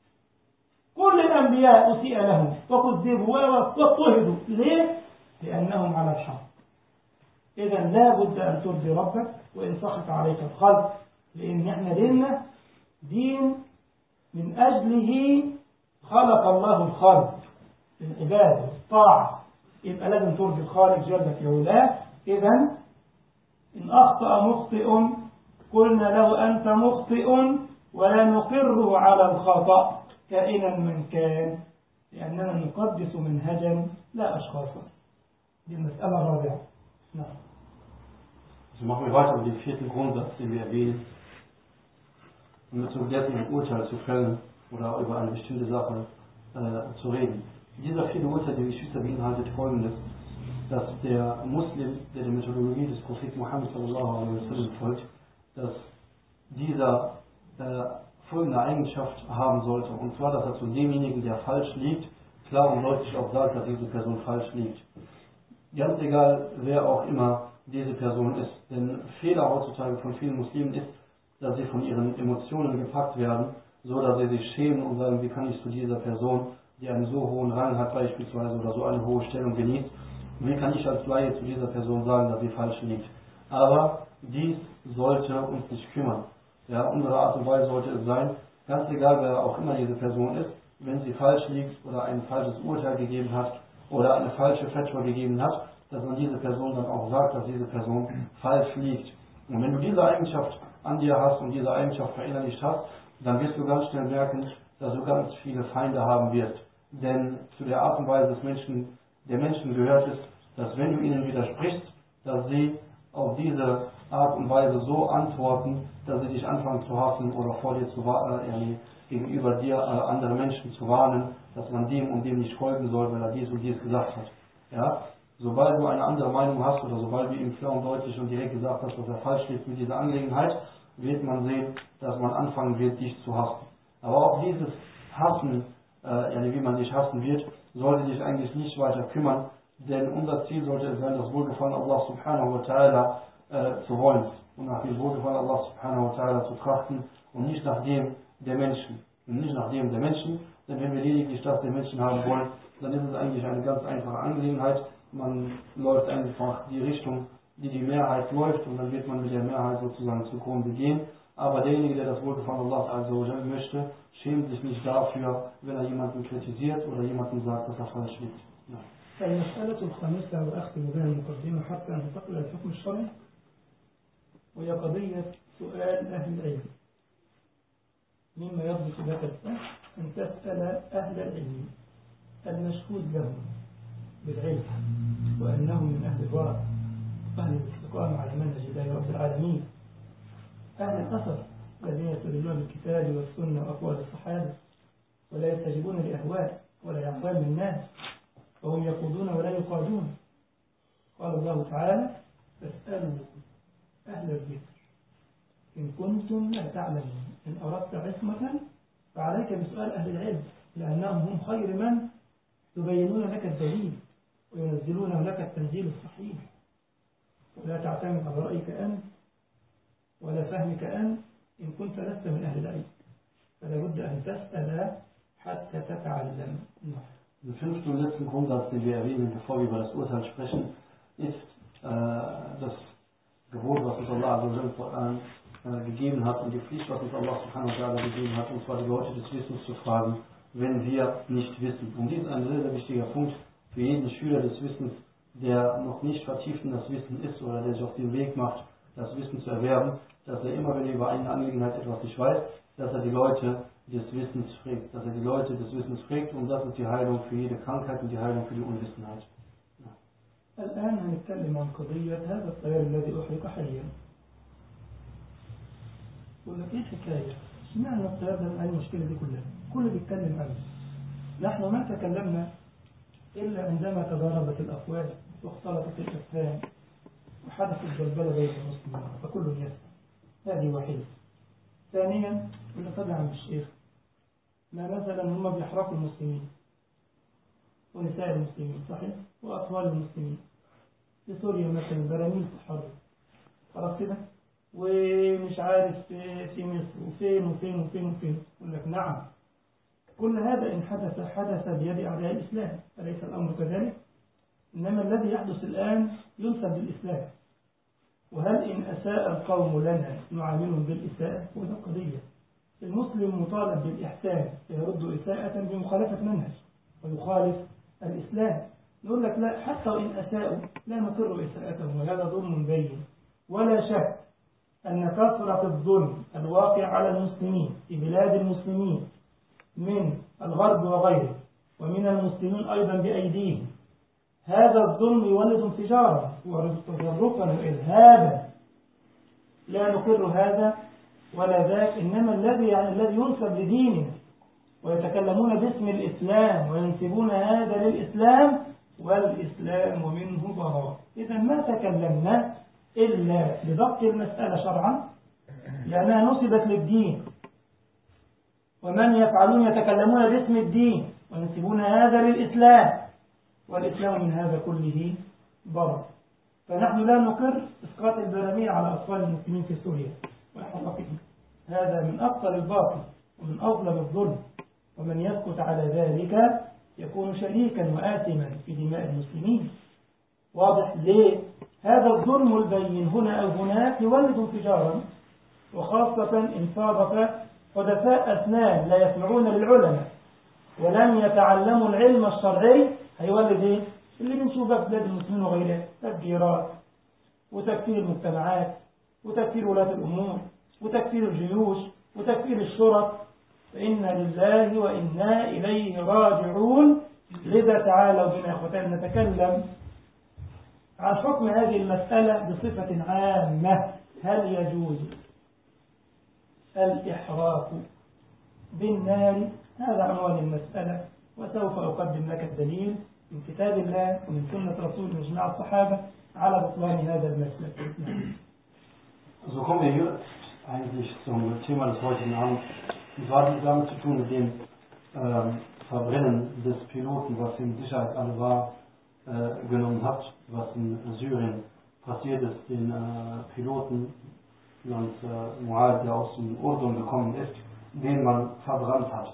كل الأنبياء أسيء لهم وكذبوا واضطهدوا. ليه؟ لأنهم على الحق. إذا لا بد أن ترضي ربك وإن سخط عليك الخلق، لأن احنا ديننا دين من أجله خلق الله الخلق العبادة الطاعة، يبقى لازم ترضي الخالق جل في علاه. إذا إن أخطأ مخطئ قلنا له أنت مخطئ ولا نقره على الخطأ كائنا من كان، لأننا نقدس منهجا لا أشخاصا. دي المسألة الرابعة. نعم. So machen wir weiter mit dem vierten Grundsatz, den wir erwähnen, um mit zum Werten ein Urteil zu fällen oder über eine bestimmte Sache äh, zu reden. Dieser vierte Urteil, den Geschwister, beinhaltet Folgendes, dass der Muslim, der der Methodologie des Propheten Muhammad sallallahu alaihi wasallam folgt, dass dieser äh, folgende Eigenschaft haben sollte, und zwar, dass er zu demjenigen, der falsch liegt, klar und deutlich auch sagt, dass diese Person falsch liegt. Ganz egal, wer auch immer diese Person ist. Denn Fehler heutzutage von vielen Muslimen ist, dass sie von ihren Emotionen gepackt werden, so dass sie sich schämen und sagen, wie kann ich zu dieser Person, die einen so hohen Rang hat beispielsweise oder so eine hohe Stellung genießt, wie kann ich als Laie zu dieser Person sagen, dass sie falsch liegt. Aber dies sollte uns nicht kümmern. Ja, unsere Art und Weise sollte es sein, ganz egal wer auch immer diese Person ist, wenn sie falsch liegt oder ein falsches Urteil gegeben hat oder eine falsche Fatwa gegeben hat, dass man diese Person dann auch sagt, dass diese Person falsch liegt. Und wenn du diese Eigenschaft an dir hast und diese Eigenschaft verinnerlicht hast, dann wirst du ganz schnell merken, dass du ganz viele Feinde haben wirst. Denn zu der Art und Weise des Menschen, der Menschen gehört es, dass wenn du ihnen widersprichst, dass sie auf diese Art und Weise so antworten, dass sie dich anfangen zu hassen oder vor dir zu äh, gegenüber dir äh, andere Menschen zu warnen, dass man dem und dem nicht folgen soll, weil er dies und dies gesagt hat. Ja? Sobald du eine andere Meinung hast oder sobald du ihm klar und deutlich und direkt gesagt hast, dass er falsch liegt mit dieser Angelegenheit, wird man sehen, dass man anfangen wird, dich zu hassen. Aber auch dieses Hassen, äh, wie man dich hassen wird, sollte dich eigentlich nicht weiter kümmern, denn unser Ziel sollte es sein, das Wohlgefallen Allah subhanahu wa ta'ala äh, zu wollen und nach dem Wohlgefallen Allah subhanahu wa ta'ala zu trachten und nicht nach dem der Menschen. Und nicht nach dem der Menschen, denn wenn wir lediglich das der Menschen haben wollen, dann ist es eigentlich eine ganz einfache Angelegenheit. Man läuft einfach die Richtung, die die Mehrheit läuft, und dann wird man mit der Mehrheit sozusagen zugrunde gehen. Aber derjenige, der das Wohlgefallen Allah also möchte, schämt sich nicht dafür, wenn er jemanden kritisiert oder jemanden sagt, dass er falsch liegt. Ja. المسألة الخامسة وأختم بها المقدمة حتى ننتقل إلى الحكم الشرعي، وهي قضية سؤال أهل العلم. مما يضبط لك الفهم أن تسأل أهل العلم المشهود لهم بالعلم وأنهم من أهل الورع أهل الاستقامة على منهج الله رب العالمين، أهل الأثر الذين يستدلون بالكتاب والسنة وأقوال الصحابة ولا يستجيبون لأهواء ولا يعقلون من الناس وهم يقودون ولا يقادون. قال الله تعالى: فاسألوا أهل الذكر إن كنتم لا تعلمون. إن أردت عصمة فعليك بسؤال أهل العلم، لأنهم هم خير من يبينون لك الدليل وينزلون لك التنزيل الصحيح. ولا تعتمد على رأيك أنت ولا فهمك أنت إن كنت لست من أهل العلم، فلا بد أن تسأل حتى تتعلم. Der fünfte und letzte Grundsatz, den wir erwähnen, bevor wir über das Urteil sprechen, ist äh, das Gebot, was uns Allah äh, gegeben hat, und die Pflicht, was uns Allah subhanahu wa ta'ala gegeben hat, und zwar die Leute des Wissens zu fragen, wenn wir nicht wissen. Und dies ist ein sehr, sehr wichtiger Punkt für jeden Schüler des Wissens, der noch nicht vertieft in das Wissen ist oder der sich auf den Weg macht, das Wissen zu erwerben, dass er immer, wenn er über eine Angelegenheit etwas nicht weiß, dass er die Leute des Wissens fragt, dass er die Leute des Wissens fragt, und das ist die Heilung für jede Krankheit und die Heilung für die Unwissenheit. الآن هنتكلم عن قضية هذا الطيار الذي أحرق حيا. يقول لك إيه الحكاية؟ اشمعنى الطيار ده قال المشكلة دي كلها؟ كل بيتكلم عنه. نحن ما تكلمنا إلا عندما تضاربت الأقوال واختلطت الأفهام وحدثت البلبلة بين المسلمين فكل يسمع. هذه وحيدة. ثانيا قلنا طبعا عن الشيخ ما مثلا هم بيحرقوا المسلمين ونساء المسلمين صحيح وأطفال المسلمين في سوريا مثلا براميل تحرك خلاص كده، ومش عارف في مصر وفين وفين وفين وفين. يقول لك نعم كل هذا إن حدث حدث بيد أعداء الإسلام، أليس الأمر كذلك؟ إنما الذي يحدث الآن ينسب للإسلام، وهل إن أساء القوم لنا نعاملهم بالإساءة؟ وهذا قضية. المسلم مطالب بالإحسان فيرد إساءة بمخالفة منهج ويخالف الإسلام. نقول لك لا، حتى وإن أساءوا لا نقر إساءتهم، وهذا ظلم بين. ولا شك أن كثرة الظلم الواقع على المسلمين في بلاد المسلمين من الغرب وغيره ومن المسلمين أيضا بأيديهم، هذا الظلم يولد انفجارا وتطرفا وإرهابا. لا نقر هذا ولا ذاك، إنما الذي يعني الذي ينسب لديننا ويتكلمون باسم الإسلام وينسبون هذا للإسلام والإسلام منه براء. إذا ما تكلمنا إلا لضبط المسألة شرعا لأنها نسبت للدين، ومن يفعلون يتكلمون باسم الدين وينسبون هذا للإسلام والإسلام من هذا كله براء. فنحن لا نقر إسقاط البراميل على أطفال المسلمين في سوريا وحرقهم، هذا من أبطل الباطل ومن أظلم الظلم، ومن يسكت على ذلك يكون شريكا وآثما في دماء المسلمين. واضح ليه؟ هذا الظلم البين هنا أو هناك يولد انفجارا، وخاصة إن صادف حدثاء أسنان لا يسمعون للعلماء ولم يتعلموا العلم الشرعي، هيولد إيه؟ اللي بنشوفه في بلاد المسلمين وغيرها، تفجيرات وتكفير المجتمعات وتكفير ولاة الأمور وتكفير الجيوش وتكفير الشرط. فإنا لله وإنا إليه راجعون. لذا تعالوا بنا أخوتان نتكلم عن حكم هذه المسألة بصفة عامة. هل يجوز الإحراق بالنار؟ هذا عنوان المسألة، وسوف أقدم لك الدليل من كتاب الله ومن سنة رسول وإجماع الصحابة على بطلان هذا المسلك. So kommen wir hier eigentlich zum Thema des heutigen Abends. Und zwar hat es damit zu tun mit dem ähm, Verbrennen des Piloten, was in Sicherheit alle wahr äh, genommen hat, was in Syrien passiert ist, den äh, Piloten und äh, Muad, der aus dem Urdun gekommen ist, den man verbrannt hat.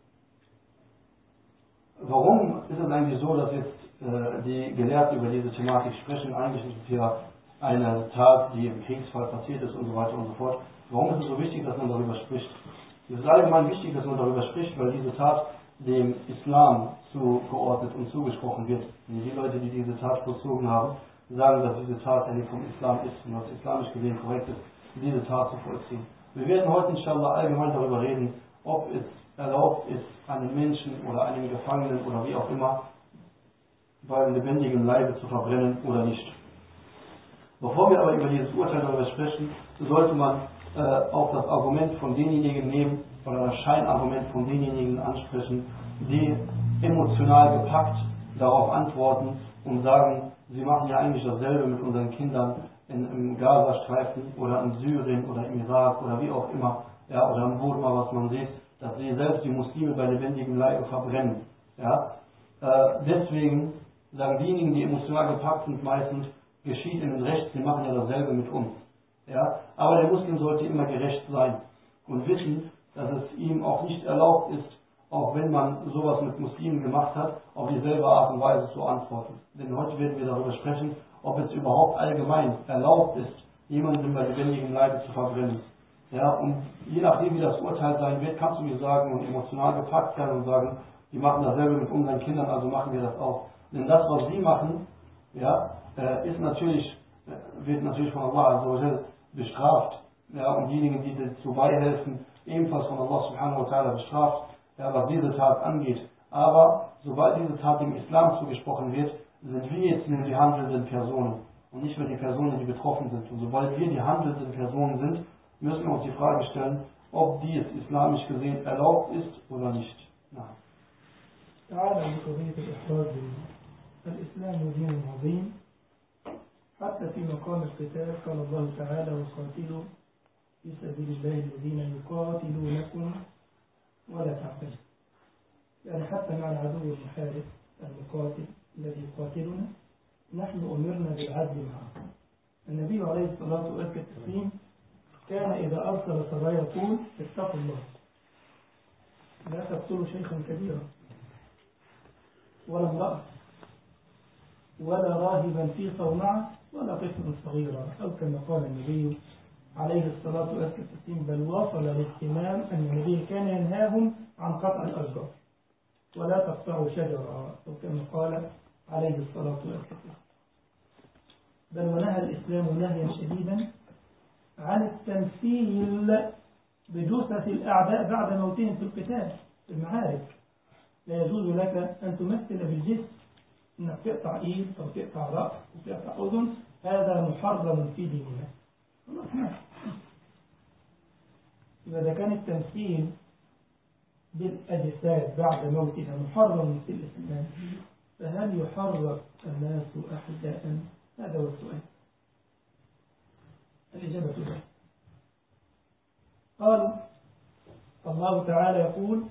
Warum ist es eigentlich so, dass jetzt äh, die Gelehrten über diese Thematik sprechen? Eigentlich ist es ja eine Tat, die im Kriegsfall passiert ist und so weiter und so fort. Warum ist es so wichtig, dass man darüber spricht? Es ist allgemein wichtig, dass man darüber spricht, weil diese Tat dem Islam zugeordnet und zugesprochen wird. Und die Leute, die diese Tat vollzogen haben, sagen, dass diese Tat eine vom Islam ist und was islamisch gesehen korrekt ist, diese Tat zu vollziehen. Wir werden heute inshallah allgemein darüber reden, ob es erlaubt ist, einen Menschen oder einen Gefangenen oder wie auch immer beim lebendigen Leibe zu verbrennen oder nicht. Bevor wir aber über dieses Urteil darüber sprechen, sollte man äh, auch das Argument von denjenigen nehmen oder das Scheinargument von denjenigen ansprechen, die emotional gepackt darauf antworten und sagen, sie machen ja eigentlich dasselbe mit unseren Kindern in, im Gazastreifen oder in Syrien oder im Irak oder wie auch immer, ja, oder im Burma, was man sieht, dass sie selbst die Muslime bei lebendigem Leibe verbrennen. Ja. Äh, deswegen sagen diejenigen, die emotional gepackt sind, meistens, geschieht ihnen recht, sie machen ja dasselbe mit uns. Ja? Aber der Muslim sollte immer gerecht sein und wissen, dass es ihm auch nicht erlaubt ist, auch wenn man sowas mit Muslimen gemacht hat, auf dieselbe Art und Weise zu antworten. Denn heute werden wir darüber sprechen, ob es überhaupt allgemein erlaubt ist, jemanden bei lebendigem Leibe zu verbrennen. Ja? Und je nachdem, wie das Urteil sein wird, kannst du mir sagen und emotional gepackt sein und sagen, die machen dasselbe mit unseren Kindern, also machen wir das auch. Denn das, was sie machen, ja, ist natürlich, wird natürlich von Allah Azza bestraft. Ja, und diejenigen, die dazu beihelfen, ebenfalls von Allah Subhanahu wa Ta'ala bestraft, ja, was diese Tat angeht. Aber sobald diese Tat im Islam zugesprochen wird, sind wir jetzt nur die handelnden Personen und nicht mehr die Personen, die betroffen sind. Und sobald wir die handelnden Personen sind, müssen wir uns die Frage stellen, ob dies islamisch gesehen erlaubt ist oder nicht. Nein. الإسلام دين عظيم حتى في مقام القتال قال الله تعالى وقاتلوا في سبيل الله الذين يقاتلونكم ولا تعتدوا. يعني حتى مع العدو المحارب المقاتل الذي يقاتلنا نحن أمرنا بالعدل معه. النبي عليه الصلاة والسلام كان إذا أرسل سرايا يقول اتقوا الله لا تقتلوا شيخا كبيرا ولا امرأة ولا راهبا في صومعة ولا طفلا صغيرا، أو كما قال النبي عليه الصلاة والسلام. بل وصل الاهتمام أن النبي كان ينهاهم عن قطع الأشجار ولا تقطعوا شجرا، أو كما قال عليه الصلاة والسلام. بل ونهى الإسلام نهيا شديدا عن التمثيل بجثث الأعداء بعد موتهم في القتال في المعارك. لا يجوز لك أن تمثل بالجسم انك تقطع ايد او تقطع رأس او تقطع اذن، هذا محرم في ديننا. إذا كان التمثيل بالأجساد بعد موتها محرم في الإسلام، فهل يحرك الناس أحداء؟ هذا هو السؤال. الإجابة لا. قال الله تعالى يقول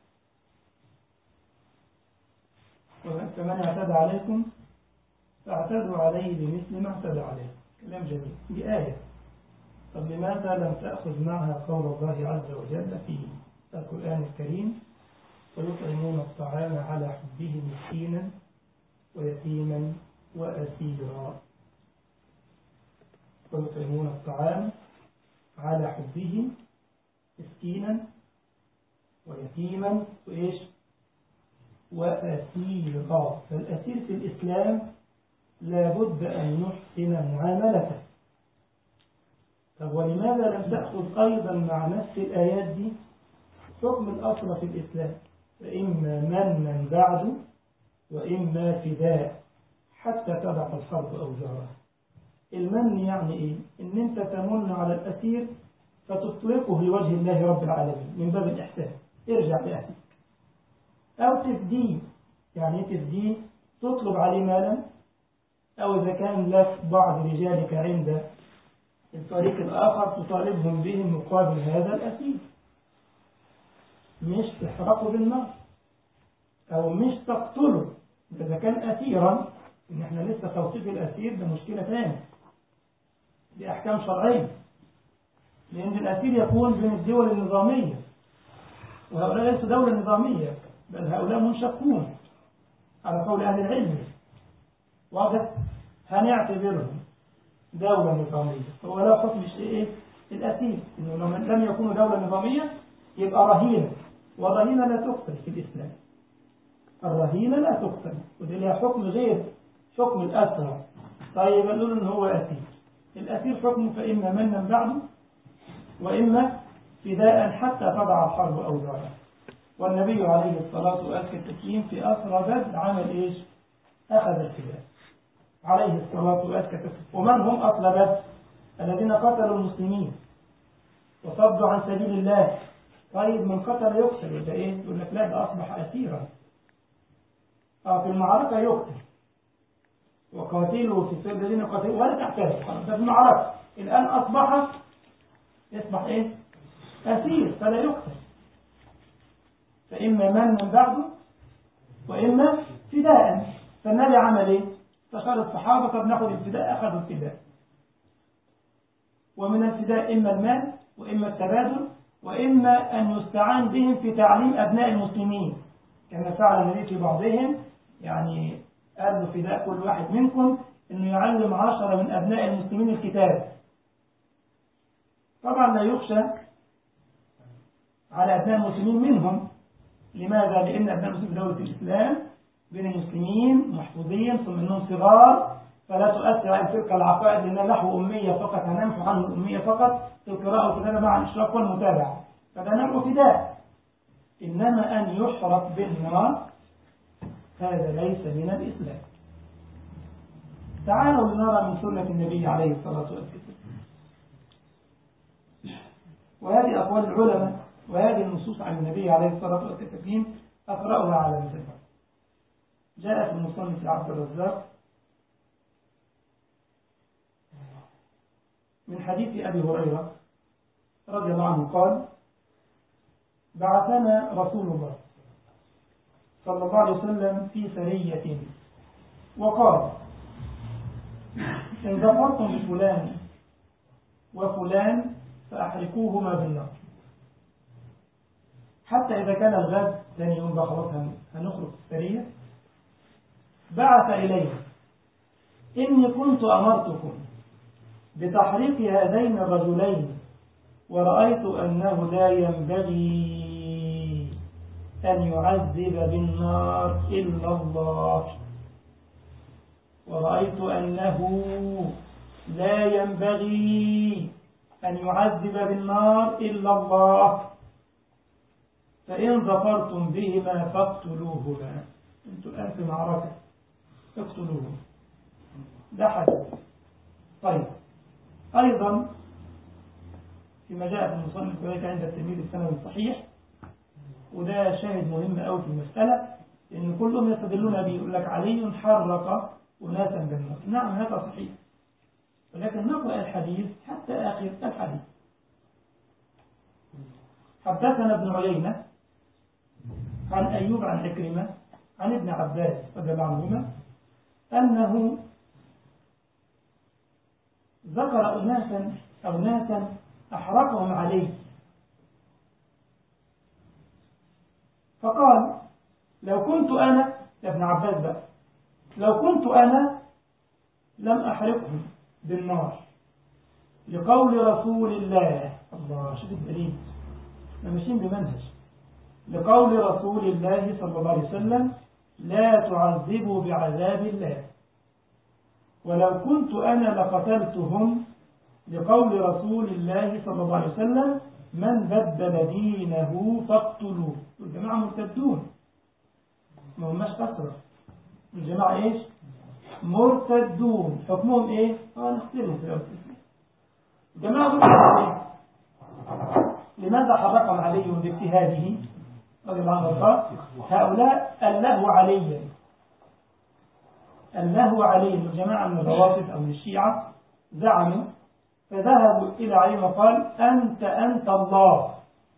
فمن اعتدى عليكم فاعتدوا عليه بمثل ما اعتدى عليه. كلام جميل. دي آية. طب لماذا لم تأخذ معها قول الله عز وجل في القرآن الكريم ويطعمون الطعام على حبه مسكينا ويتيما وأسيرا؟ ويطعمون الطعام على حبه مسكينا ويتيما وإيش وأسيرا. فالأسير في الإسلام لابد أن يحسن معاملته. طب ولماذا لم تأخذ أيضا مع نفس الآيات دي حكم الأسرى في الإسلام؟ فإما منا بعد وإما فداء حتى تضع الحرب أوزارها. المن يعني إيه؟ إن أنت تمن على الأسير فتطلقه لوجه الله رب العالمين من باب الإحسان، ارجع لأهلك. أو تفديه، يعني تفديه تطلب عليه مالا، أو إذا كان لك بعض رجالك عند الطريق الآخر تطالبهم به مقابل هذا الأسير. مش تحرقه بالنار أو مش تقتله إذا كان أسيرا. إن إحنا لسه توصيف الأسير ده مشكلة ثانية، دي أحكام شرعية، لأن الأسير يكون بين الدول النظامية، وهؤلاء ليسوا دولة نظامية، بل هؤلاء منشقون على قول أهل العلم. واضح؟ هنعتبرهم دولة نظامية، هو لا حكم الشيء الأسير، إنه لم يكونوا دولة نظامية يبقى رهينة، والرهينة لا تقتل في الإسلام، الرهينة لا تقتل، ودي لها حكم غير حكم الأسرى. طيب قالوا له إن هو أسير، الأسير حكمه فإما منا بعده وإما فداء حتى تضع الحرب أوزارها. والنبي عليه الصلاة والسلام في أسرى بدر عمل إيش؟ أخذ الفداء عليه الصلاة والسلام. ومن هم أصل بدر؟ الذين قتلوا المسلمين وصدوا عن سبيل الله. طيب من قتل يقتل ولا إيه؟ يقول لك لا، ده أصبح أسيرا. أو في المعركة يقتل وقاتلوا في سبيل الذين قاتلوا ولا تحتاج، ده في المعركة. الآن أصبح يصبح إيه؟ أسير فلا يقتل. فإما من بعده وإما فداء. فالنبي عمل إيه؟ استشار الصحابة، طب ناخذ الفداء، أخذوا الفداء. ومن الفداء إما المال وإما التبادل وإما أن يستعان بهم في تعليم أبناء المسلمين، كما فعل النبي في بعضهم. يعني قال له فداء كل واحد منكم أنه يعلم عشرة من أبناء المسلمين الكتاب. طبعا لا يخشى على أبناء المسلمين منهم. لماذا؟ لأن أبناء المسلمين في دولة الإسلام بين المسلمين محفوظين، ثم منهم صغار، فلا تؤثر على تلك العقائد لأنها نحو أمية فقط، هنمحو عنه الأمية فقط في القراءة والكتابة مع الإشراف والمتابعة، فده نوع فداء. إنما أن يحرق بالنار هذا ليس من الإسلام. تعالوا لنرى من سنة النبي عليه الصلاة والسلام، وهذه أقوال العلماء وهذه النصوص عن النبي عليه الصلاة والسلام أقرأها على مثال. جاء في المصنف عبد الرزاق من حديث أبي هريرة رضي الله عنه قال: بعثنا رسول الله صلى الله عليه وسلم في سرية وقال: إن ظفرتم بفلان وفلان فأحرقوهما بالنار، حتى إذا كان الغد ثاني يوم بقى خلاص هنخرج في السرية، بعث إليه: إني كنت أمرتكم بتحريق هذين الرجلين، ورأيت أنه لا ينبغي أن يعذب بالنار إلا الله، ورأيت أنه لا ينبغي أن يعذب بالنار إلا الله، فإن ظفرتم بهما فاقتلوهما. أنتم الآن في معركة، اقتلوهما. ده حديث. طيب، أيضا فيما جاء في المصنف وذلك عند التلميذ السند الصحيح، وده شاهد مهم أوي في المسألة، لأن كلهم يستدلون به. يقول لك علي حرق أناسا بالنار. نعم هذا صحيح، ولكن نقرأ الحديث حتى آخر الحديث. حدثنا ابن عيينة عن أيوب عن عكرمة عن ابن عباس رضي الله عنهما أنه ذكر أناسا أو ناسا أحرقهم عليه، فقال: لو كنت أنا، ابن عباس بقى، لو كنت أنا لم أحرقهم بالنار، لقول رسول الله. الله، شوف الدليل، احنا ماشيين بمنهج. لقول رسول الله صلى الله عليه وسلم: لا تعذبوا بعذاب الله. ولو كنت أنا لقتلتهم، لقول رسول الله صلى الله عليه وسلم: من بدل دينه فاقتلوه. الجماعة مرتدون، ما هماش أسرى، الجماعة إيش؟ مرتدون. حكمهم إيه؟ آه نقتلهم في الأول. الجماعة مرتدون إيه؟ لماذا حرقهم عليهم باجتهاده رضي الله عنه وارضاه؟ هؤلاء اللهو عليا، اللهو عليهم. الجماعة من الروافض أو من الشيعة زعموا، فذهبوا إلى علي وقال: أنت أنت الله.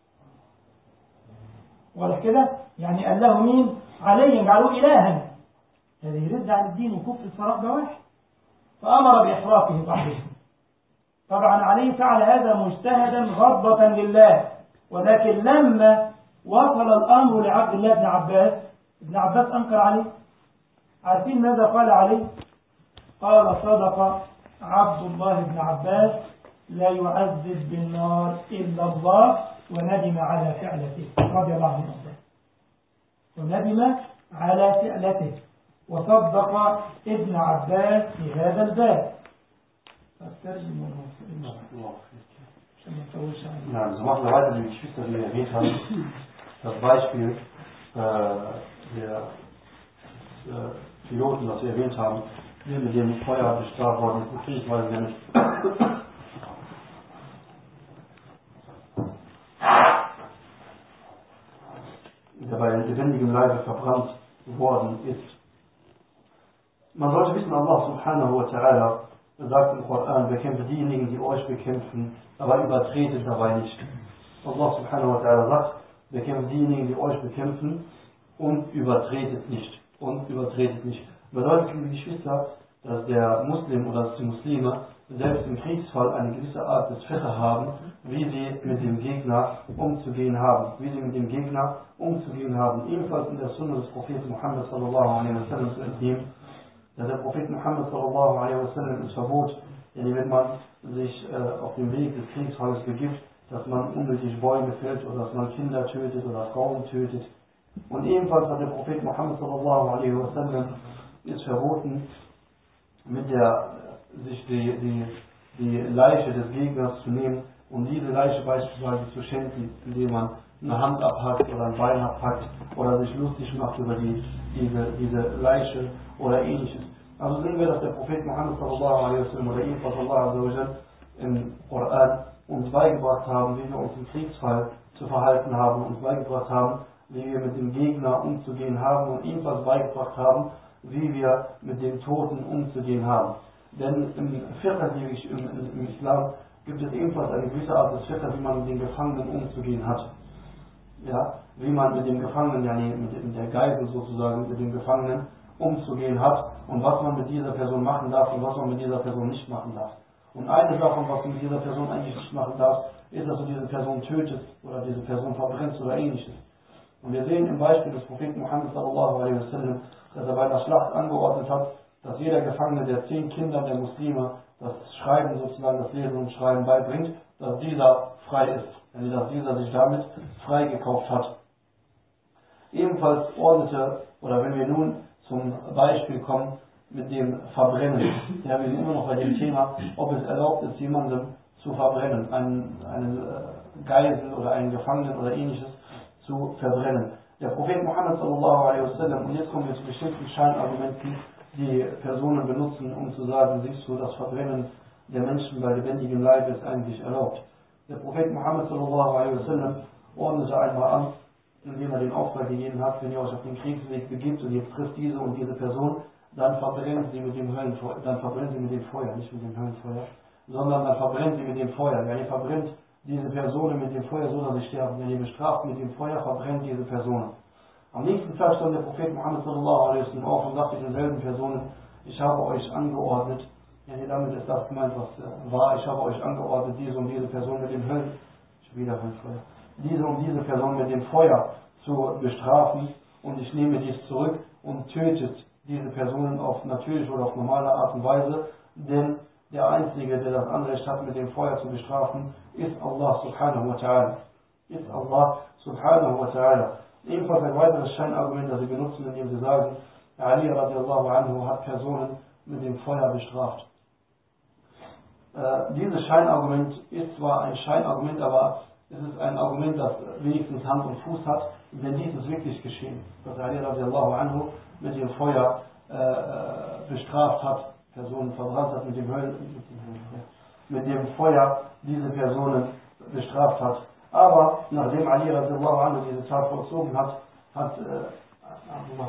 واضح كده؟ يعني الله مين؟ علي، جعلوه إلها. هذا يرد عن الدين وكفر الفراغ ده واحد، فأمر بإحراقه بعضهم. طبعا علي فعل هذا مجتهدا غضبة لله، ولكن لما وصل الأمر لعبد الله بن عباس، ابن عباس أنكر عليه. عارفين ماذا قال عليه؟ قال: صدق عبد الله بن عباس، لا يعذب بالنار إلا الله، وندم على فعلته رضي الله عنه، وندم على فعلته، وصدق ابن عباس في هذا الباب. فاسترجم الله عشان ما نطولش عليه. Ja, so machen wir weiter die Geschichte, die wir erwähnt haben. Das Beispiel äh, der äh, Piloten, das wir erwähnt haben, der mit dem Feuer bestraft worden ist, beziehungsweise der mit der bei lebendigem Leibe verbrannt worden ist. Man sollte wissen, Allah subhanahu wa ta'ala sagt im Koran, bekämpft diejenigen, die euch bekämpfen, aber übertretet dabei nicht. Allah subhanahu wa ta'ala sagt, bekämpft diejenigen, die euch bekämpfen und übertretet nicht. Und übertretet nicht. Bedeutet, liebe Geschwister, dass der Muslim oder dass die Muslime selbst im Kriegsfall eine gewisse Art des Fiqh haben, wie sie mit dem Gegner umzugehen haben. Wie sie mit dem Gegner umzugehen haben. Ebenfalls in der Sunna des Propheten Muhammad sallallahu alaihi wasallam zu entnehmen, dass der Prophet Muhammad sallallahu alaihi wasallam es verbot, denn wenn man sich äh, auf dem Weg des Kriegsfalls begibt, dass man unnötig Bäume fällt oder dass man Kinder tötet oder Frauen tötet. Und ebenfalls hat der Prophet Muhammad sallallahu alaihi wasallam es verboten, mit der, sich die, die, die Leiche des Gegners zu nehmen und diese Leiche beispielsweise zu schenken, indem man eine Hand abhackt oder ein Bein abhackt oder sich lustig macht über die, diese, diese Leiche oder ähnliches. Also sehen wir, dass der Prophet Muhammad sallallahu alaihi wasallam oder ebenfalls Allah azza wa jal im Koran uns beigebracht haben, wie wir uns im Kriegsfall zu verhalten haben, uns beigebracht haben, wie wir mit dem Gegner umzugehen haben und ebenfalls beigebracht haben, wie wir mit den Toten umzugehen haben. Denn im Fiqh, im, im Islam, gibt es ebenfalls eine gewisse Art des Fiqh, wie man mit den Gefangenen umzugehen hat. Ja, wie man mit dem Gefangenen, ja, mit der Geisel sozusagen, mit dem Gefangenen umzugehen hat und was man mit dieser Person machen darf und was man mit dieser Person nicht machen darf. Und eine Sache, was du mit dieser Person eigentlich nicht machen darfst, ist, dass du diese Person tötest oder diese Person verbrennst oder ähnliches. Und wir sehen im Beispiel des Propheten Muhammad sallallahu alaihi wasallam, dass er bei einer Schlacht angeordnet hat, dass jeder Gefangene der zehn Kinder der Muslime das Schreiben sozusagen, das Lesen und Schreiben beibringt, dass dieser frei ist, also dass dieser sich damit freigekauft hat. Ebenfalls ordnete, oder wenn wir nun zum Beispiel kommen mit dem Verbrennen, ja, wir sind immer noch bei dem Thema, ob es erlaubt ist, jemandem zu verbrennen, einen, einen Geisel oder einen Gefangenen oder ähnliches zu verbrennen. Der Prophet Muhammad sallallahu alaihi wasallam, und jetzt kommen wir zu bestimmten Scheinargumenten, die Personen benutzen, um zu sagen, siehst du, das Verbrennen der Menschen bei lebendigem Leib ist eigentlich erlaubt. Der Prophet Muhammad sallallahu alaihi wasallam ordnete einmal an, indem er den Auftrag gegeben hat, wenn ihr euch auf den Kriegsweg begibt und ihr trifft diese und diese Person, dann verbrennt sie mit dem Höllenfeuer, dann verbrennt sie mit dem Feuer, nicht mit dem Höllenfeuer, sondern dann verbrennt sie mit dem Feuer. Ja, ihr verbrennt diese Personen mit dem Feuer, so dass sie sterben. Wenn ihr bestraft mit dem Feuer, verbrennt diese Personen. Am nächsten Tag stand der Prophet Muhammad sallallahu alaihi wasallam auf und sagte denselben Personen, ich habe euch angeordnet, ja, damit ist das gemeint, was äh, war, ich habe euch angeordnet, diese und diese Person mit dem Höllen, wieder Höllenfeuer, diese und diese Person mit dem Feuer zu bestrafen und ich nehme dies zurück und tötet diese Personen auf natürliche oder auf normale Art und Weise, denn der Einzige, der das Anrecht hat, mit dem Feuer zu bestrafen, ist Allah subhanahu wa ta'ala. Ist Allah subhanahu wa ta'ala. Ebenfalls ein weiteres Scheinargument, das sie benutzen, indem sie sagen, Ali radiallahu anhu hat Personen mit dem Feuer bestraft. Äh, dieses Scheinargument ist zwar ein Scheinargument, aber es ist ein Argument, das wenigstens Hand und Fuß hat, wenn dies ist wirklich geschehen. Dass Ali radiallahu anhu mit dem Feuer äh, bestraft hat, Personen verbrannt hat, mit dem Höllen, mit dem Feuer diese Personen bestraft hat. Aber nachdem Ali radiallahu anhu diese Tat vollzogen hat, hat äh, Abdullah,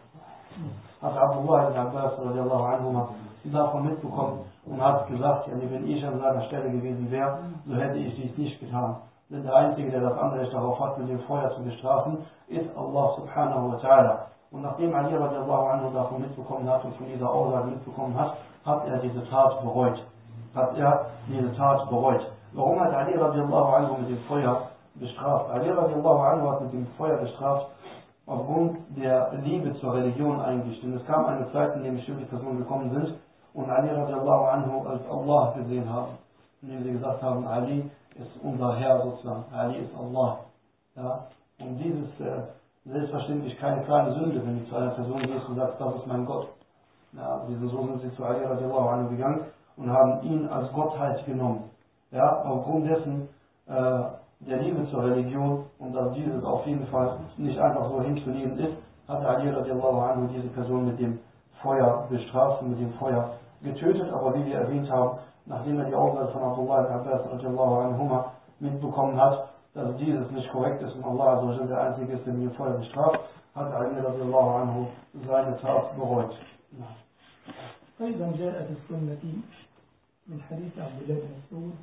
hat Abdullah ibn Abbas radiallahu anhu davon mitbekommen und hat gesagt, ja, wenn ich an seiner Stelle gewesen wäre, so hätte ich dies nicht getan. Denn der Einzige, der das Anrecht darauf hat, mit dem Feuer zu bestrafen, ist Allah subhanahu wa ta'ala. Und nachdem Ali radiallahu anhu davon mitbekommen hat und von dieser Aussage mitbekommen hat, hat er diese Tat bereut. Hat er diese Tat bereut. Warum hat Ali radiallahu anhu mit dem Feuer bestraft? Ali radiallahu anhu hat mit dem Feuer bestraft aufgrund der Liebe zur Religion eigentlich. Denn es kam eine Zeit, in der bestimmte Personen gekommen sind und Ali radiallahu anhu als Allah gesehen haben. Indem sie gesagt haben, Ali ist unser Herr sozusagen. Ali ist Allah. Ja? Und dieses, äh, selbstverständlich keine kleine Sünde, wenn du zu einer Person gehst und sagst, das ist mein Gott. Ja, so sind sie zu Ali radiallahu anhu gegangen und haben ihn als Gottheit genommen. Ja, aufgrund dessen äh, der Liebe zur Religion und dass dieses auf jeden Fall nicht einfach so hinzunehmen ist, hat Ali radiallahu anhu diese Person mit dem Feuer bestraft und mit dem Feuer getötet. Aber wie wir erwähnt haben, nachdem er die Aussage von Abdullah ibn Abbas radiallahu anhuma mitbekommen hat, dass dieses nicht korrekt ist und Allah also der Einzige ist, der mit dem Feuer bestraft, hat Ali radiallahu anhu seine Tat bereut. أيضا جاء في السنة من حديث عبد الله بن مسعود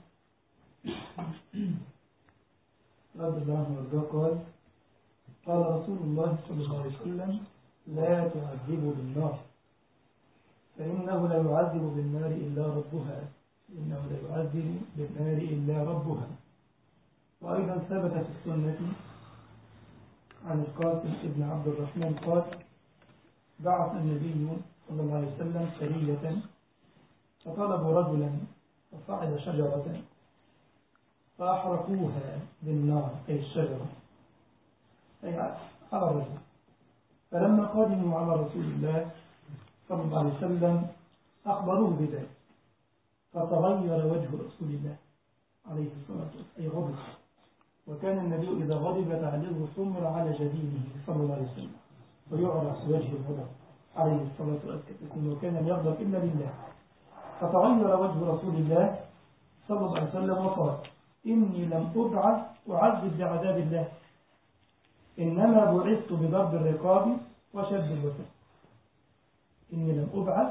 رضي الله عنه وارضاه قال قال رسول الله صلى الله عليه وسلم لا تعذبوا بالنار فإنه لا يعذب بالنار إلا ربها إنه لا يعذب بالنار إلا ربها. وأيضا ثبت في السنة عن القاسم ابن عبد الرحمن قال بعث النبي صلى الله عليه وسلم سرية فطلبوا رجلا فصعد شجرة فأحرقوها بالنار أي الشجرة أي على الرجل. فلما قدموا على رسول الله صلى الله عليه وسلم أخبروه بذلك فتغير وجه رسول الله عليه الصلاة والسلام أي غضب. وكان النبي إذا غضب تعليله ثمر على جبينه صلى الله عليه وسلم ويعرف وجه الغضب عليه الصلاة والسلام وكان يغضب إلا لله. فتغير وجه رسول الله صلى الله عليه وسلم وقال إني لم أبعث أعذب بعذاب الله إنما بعثت بضرب الرقاب وشد الوثق. إني لم أبعث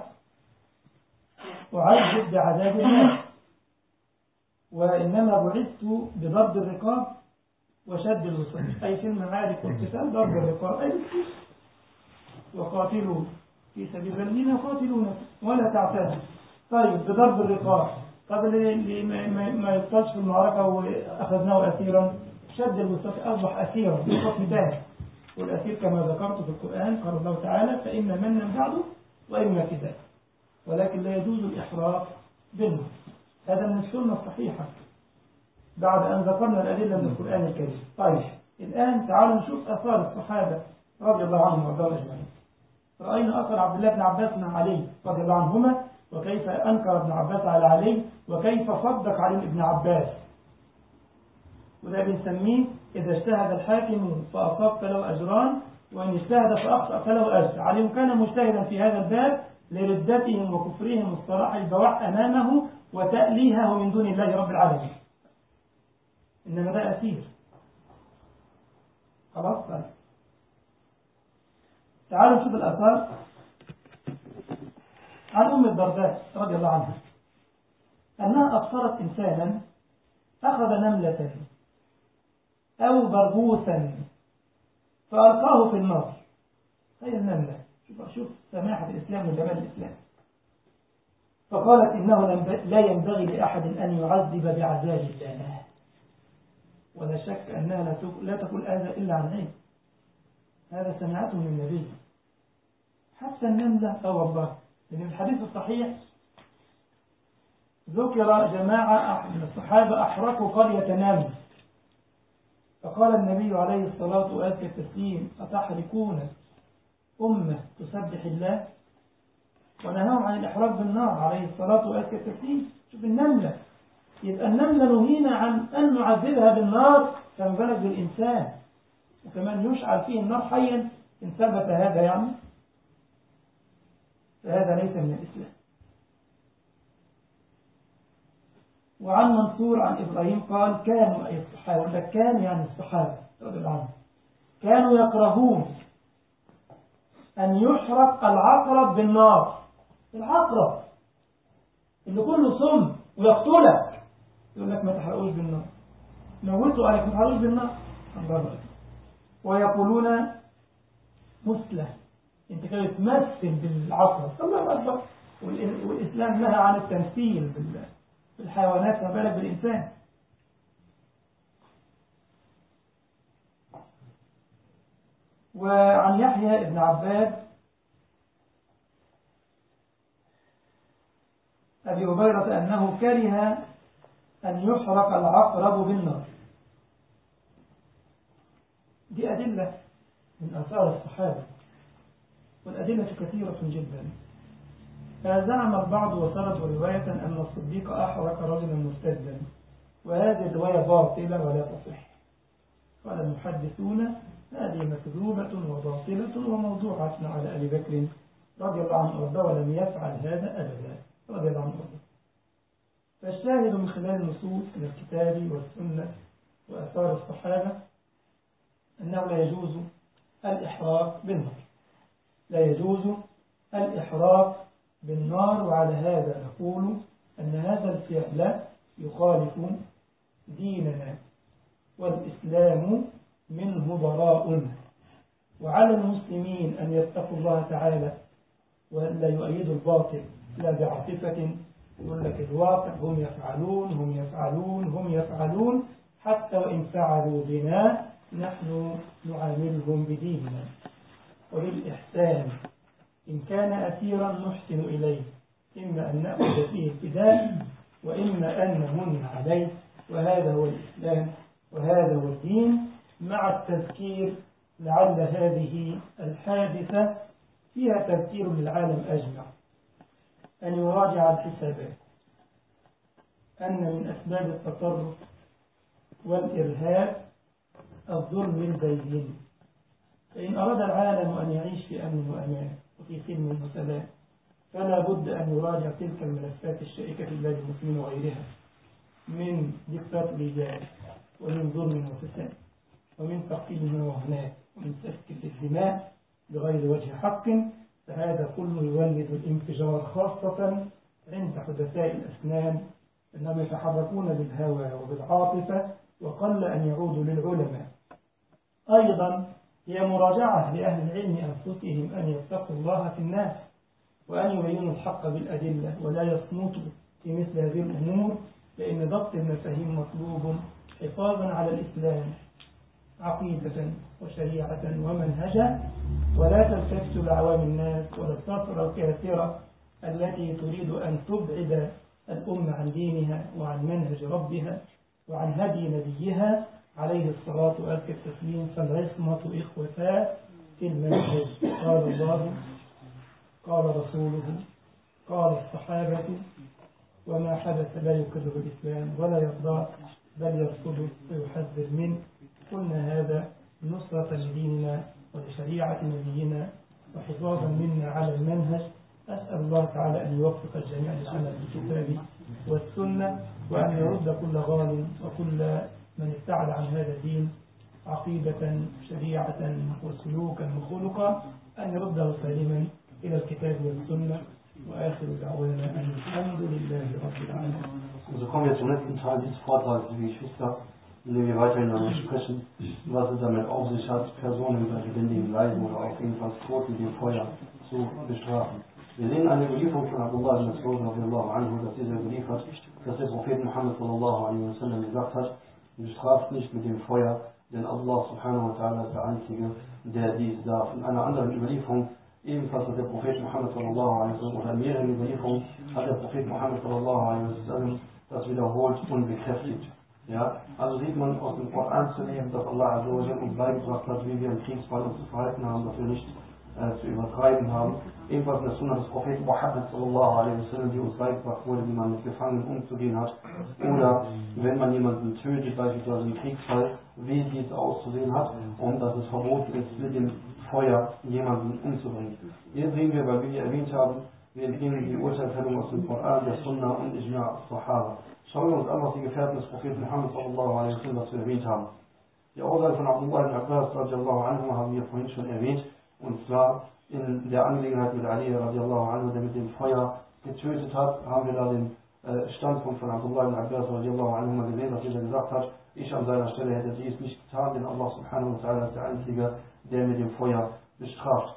أعذب بعذاب الله وإنما بعثت بضرب الرقاب وشد الوثق أي في المعارك والقتال ضرب الرقاب أي وقاتلوا في سبيل الله يقاتلون ولا تعتادوا. طيب بضرب الرقاب طب اللي ما يقتلش في المعركة وأخذناه أسيرا شد الوثاق أصبح أسيرا بحكم ذلك. والأسير كما ذكرت في القرآن قال الله تعالى فإما منا بعده وإما فداء ولكن لا يجوز الإحراق بالنار. هذا من السنة الصحيحة بعد أن ذكرنا الأدلة من القرآن الكريم. طيب الآن تعالوا نشوف أثار الصحابة رضي الله عنهم وارضاهم أجمعين. رأينا أثر عبد الله بن عباس مع علي رضي الله عنهما وكيف أنكر ابن عباس على علي وكيف صدق علي ابن عباس. وده بنسميه إذا اجتهد الحاكم فأصاب فله أجران وإن اجتهد فأخطأ فله أجر. علي كان مجتهدا في هذا الباب لردتهم وكفرهم الصراح البواح أمامه وتأليهه من دون الله رب العالمين. إنما ده أسير خلاص. تعالوا نشوف الآثار عن أم الدرداء رضي الله عنها أنها أبصرت إنسانا أخذ نملة أو برغوثا فألقاه في النار. هي النملة. شوف شوف سماحة الإسلام وجمال الإسلام. فقالت إنه لا ينبغي لأحد أن يعذب بعذاب الله ولا شك أنها لا تقول هذا إلا عن علم. هذا سمعته من النبي. حتى النملة أو والله لأن الحديث الصحيح ذكر جماعة من الصحابة أحرقوا قرية نمل فقال النبي عليه الصلاة والسلام أتحرقون أمة تسبح الله ونهاهم عن الإحراق بالنار عليه الصلاة والسلام. شوف النملة يبقى النملة نهينا عن أن نعذبها بالنار فما بالك بالإنسان وكمان يشعل فيه النار حيا إن ثبت هذا يعني فهذا ليس من الإسلام. وعن منصور عن إبراهيم قال كانوا أي الصحابة ولا كان يعني الصحابة رضي الله عنهم كانوا يكرهون أن يحرق العقرب بالنار. العقرب اللي كله سم ويقتلك يقول لك ما تحرقوش بالنار موتوا عليك ما تحرقوش بالنار. ويقولون مسلم انت كده تمثل بالعقرب الله أكبر. والإسلام نهى عن التمثيل بالحيوانات ما بالك بالإنسان. وعن يحيى ابن عباد أبي هريرة أنه كره أن يحرق العقرب بالنار. دي أدلة من آثار الصحابة، والأدلة كثيرة جدا. فزعم البعض وسردوا رواية أن الصديق أحرق رجلا مرتدا، وهذه الرواية باطلة ولا تصح. قال المحدثون هذه مكذوبة وباطلة وموضوعة على أبي بكر رضي الله عنه وارضاه، ولم يفعل هذا أبدا رضي الله عنه وارضاه. فالشاهد من خلال النصوص من الكتاب والسنة وآثار الصحابة أنه لا يجوز الإحراق بالنار، لا يجوز الإحراق بالنار. وعلى هذا نقول أن هذا الفعل يخالف ديننا، والإسلام منه براء. وعلى المسلمين أن يتقوا الله تعالى ولا يؤيدوا الباطل لا بعاطفة، يقول لك الواقع هم يفعلون هم يفعلون هم يفعلون، حتى وإن فعلوا بنا نحن نعاملهم بديننا وبالإحسان. إن كان أسيرا نحسن إليه، إما أن نأخذ فيه ابتداء وإما أن نمن عليه، وهذا هو الإسلام وهذا هو الدين. مع التذكير لعل هذه الحادثة فيها تذكير للعالم أجمع أن يراجع الحسابات، أن من أسباب التطرف والإرهاب الظلم البين. فإن أراد العالم أن يعيش في أمن وأمان وفي سلم وسلام، فلا بد أن يراجع تلك الملفات الشائكة في بلاد المسلمين وغيرها من دكتاتور رجال ومن ظلم وفساد ومن تقتيل وهناك ومن سفك الدماء بغير وجه حق. فهذا كله يولد الانفجار، خاصة عند حدثاء الأسنان أنهم يتحركون بالهوى وبالعاطفة وقل أن يعودوا للعلماء. أيضا هي مراجعة لأهل العلم أنفسهم أن يتقوا الله في الناس وأن يبينوا الحق بالأدلة ولا يصمتوا في مثل هذه الأمور، لأن ضبط المفاهيم مطلوب حفاظا على الإسلام عقيدة وشريعة ومنهجا، ولا تلتفت لعوام الناس ولا الطفرة الكافرة التي تريد أن تبعد الأمة عن دينها وعن منهج ربها وعن هدي نبيها عليه الصلاة وأزكى التسليم. فالعصمة إخوتا في المنهج، قال الله قال رسوله قال الصحابة، وما حدث لا يكره الإسلام ولا يرضى بل يرفضه ويحذر منه. قلنا هذا نصرة لديننا ولشريعة نبينا وحفاظا منا على المنهج. أسأل الله تعالى أن يوفق الجميع للعمل بالكتاب والسنة، وأن يرد كل غال وكل من ابتعد عن هذا الدين عقيدة شريعة وسلوكا وخلقا، أن يرده سالما إلى الكتاب والسنة. وآخر دعوانا أن الحمد لله رب العالمين. So kommen wir zum letzten Teil dieses Vortrags, liebe Geschwister, in dem wir weiterhin darüber sprechen, was es damit auf sich hat, Personen bei lebendigen Leiben oder auch ebenfalls Toten mit dem Feuer zu bestrafen. Wir sehen eine Überlieferung von Abdullah ibn Mas'ud radiyallahu anhu, dass dieser überliefert, dass der Prophet Muhammad sallallahu alaihi wasallam gesagt hat, bestraft nicht mit dem Feuer, denn Allah subhanahu wa ta'ala ist der Einzige, der dies darf. In einer anderen Überlieferung ebenfalls hat der Prophet Muhammad sallallahu alaihi wasallam, oder in mehreren Überlieferungen hat der Prophet Muhammad sallallahu alaihi wasallam das wiederholt und bekräftigt. Ja, also sieht man aus dem Koran zu nehmen, dass Allah azza wa jalla uns beigebracht hat, wie wir im Kriegsfall uns zu verhalten haben, dass wir nicht äh, zu übertreiben haben. Ebenfalls der Sunna des Propheten Muhammad sallallahu alaihi wasallam, die uns beigebracht wurde, wie man mit Gefangenen umzugehen hat. Oder wenn man jemanden tötet, beispielsweise im Kriegsfall, wie dies auszusehen hat und dass es verboten ist, mit dem Feuer jemanden umzubringen. Hier sehen wir, weil wir hier erwähnt haben, wir nehmen die Urteilsfällung aus dem Koran, der Sunna und Ijma' al-Sahaba. Schauen wir uns an, was die Gefährten des Propheten Muhammad sallallahu alaihi wasallam dazu erwähnt haben. Die Aussage von Abdullah ibn Abbas radiallahu anhu haben wir vorhin schon erwähnt, und zwar in der Angelegenheit mit Ali radiallahu anhu, der mit dem Feuer getötet hat, haben wir da den äh, Standpunkt von Abdullah ibn Abbas radiallahu anhu mal gesehen, dass er gesagt hat, ich an seiner Stelle hätte dies nicht getan, denn Allah subhanahu wa ta'ala ist der Einzige, der mit dem Feuer bestraft.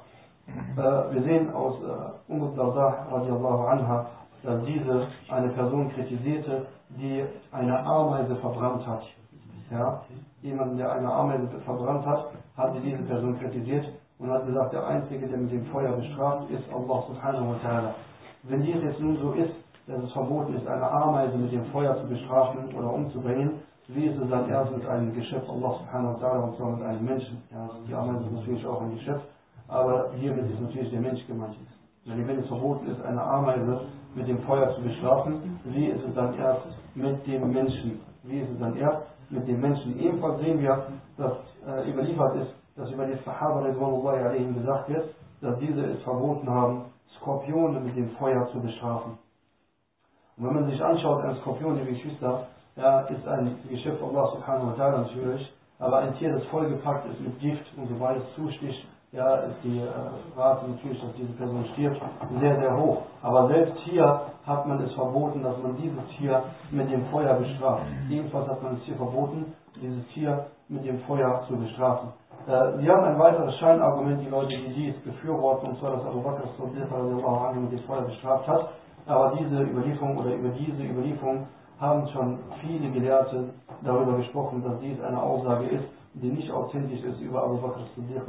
Äh, wir sehen aus äh, Umm Darda radiallahu anha, dass diese eine Person kritisierte, die eine Ameise verbrannt hat. Ja? Jemanden, der eine Ameise verbrannt hat, hat sie diese Person kritisiert und hat gesagt, der Einzige, der mit dem Feuer bestraft, ist Allah subhanahu wa ta'ala. Wenn dies jetzt nun so ist, dass es verboten ist, eine Ameise mit dem Feuer zu bestrafen oder umzubringen, wie ist es dann erst mit einem Geschöpf Allah subhanahu wa ta'ala und zwar mit einem Menschen. Ja, die Ameise ist natürlich auch ein Geschöpf, aber hiermit ist natürlich der Mensch gemeint. Denn wenn es verboten ist, eine Ameise mit dem Feuer zu bestrafen, wie ist es dann erst mit dem Menschen? Wie ist es dann erst mit dem Menschen? Ebenfalls sehen wir, dass äh, überliefert ist, dass über die Sahaba Ridwanullahi alaihim gesagt wird, dass diese es verboten haben, Skorpione mit dem Feuer zu bestrafen. Und wenn man sich anschaut, ein Skorpion, liebe Geschwister, ja, ist ein Geschöpf Allah subhanahu wa ta'ala natürlich, aber ein Tier, das vollgepackt ist mit Gift und sobald es zusticht, ja, ist die äh, Rate natürlich, dass diese Person stirbt, sehr, sehr hoch. Aber selbst hier hat man es verboten, dass man dieses Tier mit dem Feuer bestraft. Ebenfalls hat man es hier verboten, dieses Tier mit dem Feuer zu bestrafen. Äh, wir haben ein weiteres Scheinargument, die Leute, die dies befürworten, und zwar, dass Abu Bakr as-Siddiq mit dem Feuer bestraft hat. Aber diese Überlieferung oder über diese Überlieferung haben schon viele Gelehrte darüber gesprochen, dass dies eine Aussage ist, die nicht authentisch ist über Abu Bakr as-Siddiq.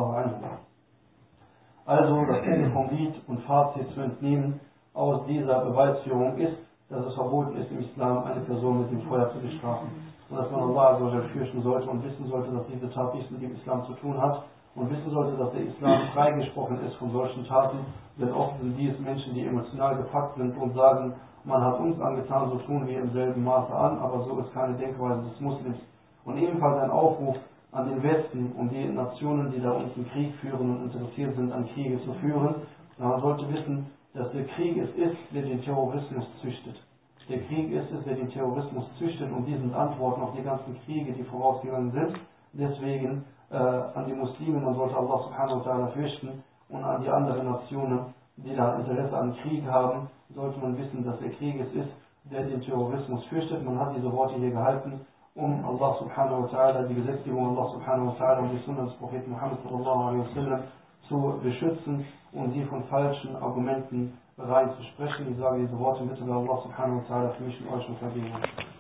Also das Ende vom Lied und Fazit zu entnehmen aus dieser Beweisführung ist, dass es verboten ist im Islam, eine Person mit dem Feuer zu bestrafen. Und dass man Allah fürchten sollte und wissen sollte, dass diese Tat nichts mit dem Islam zu tun hat und wissen sollte, dass der Islam freigesprochen ist von solchen Taten, denn oft sind dies Menschen, die emotional gepackt sind und sagen, man hat uns angetan, so tun wir im selben Maße an, aber so ist keine Denkweise des Muslims. Und ebenfalls ein Aufruf an den Westen und die Nationen, die da unten Krieg führen und interessiert sind, an Kriege zu führen. Man sollte wissen, dass der Krieg es ist, der den Terrorismus züchtet. Der Krieg ist es, der den Terrorismus züchtet und die sind Antworten auf die ganzen Kriege, die vorausgegangen sind. Deswegen äh, an die Muslime, man sollte Allah subhanahu wa ta'ala fürchten und an die anderen Nationen, die da Interesse an Krieg haben, sollte man wissen, dass der Krieg es ist, der den Terrorismus fürchtet. Man hat diese Worte hier gehalten, um Allah subhanahu wa ta'ala, die Gesetzgebung Allah subhanahu wa ta'ala und die Sunna des Propheten Muhammad sallallahu alaihi wasallam zu beschützen und sie von falschen Argumenten reinzusprechen. Ich sage diese Worte bitte bei Allah subhanahu wa ta'ala für mich und euch und Vergebung.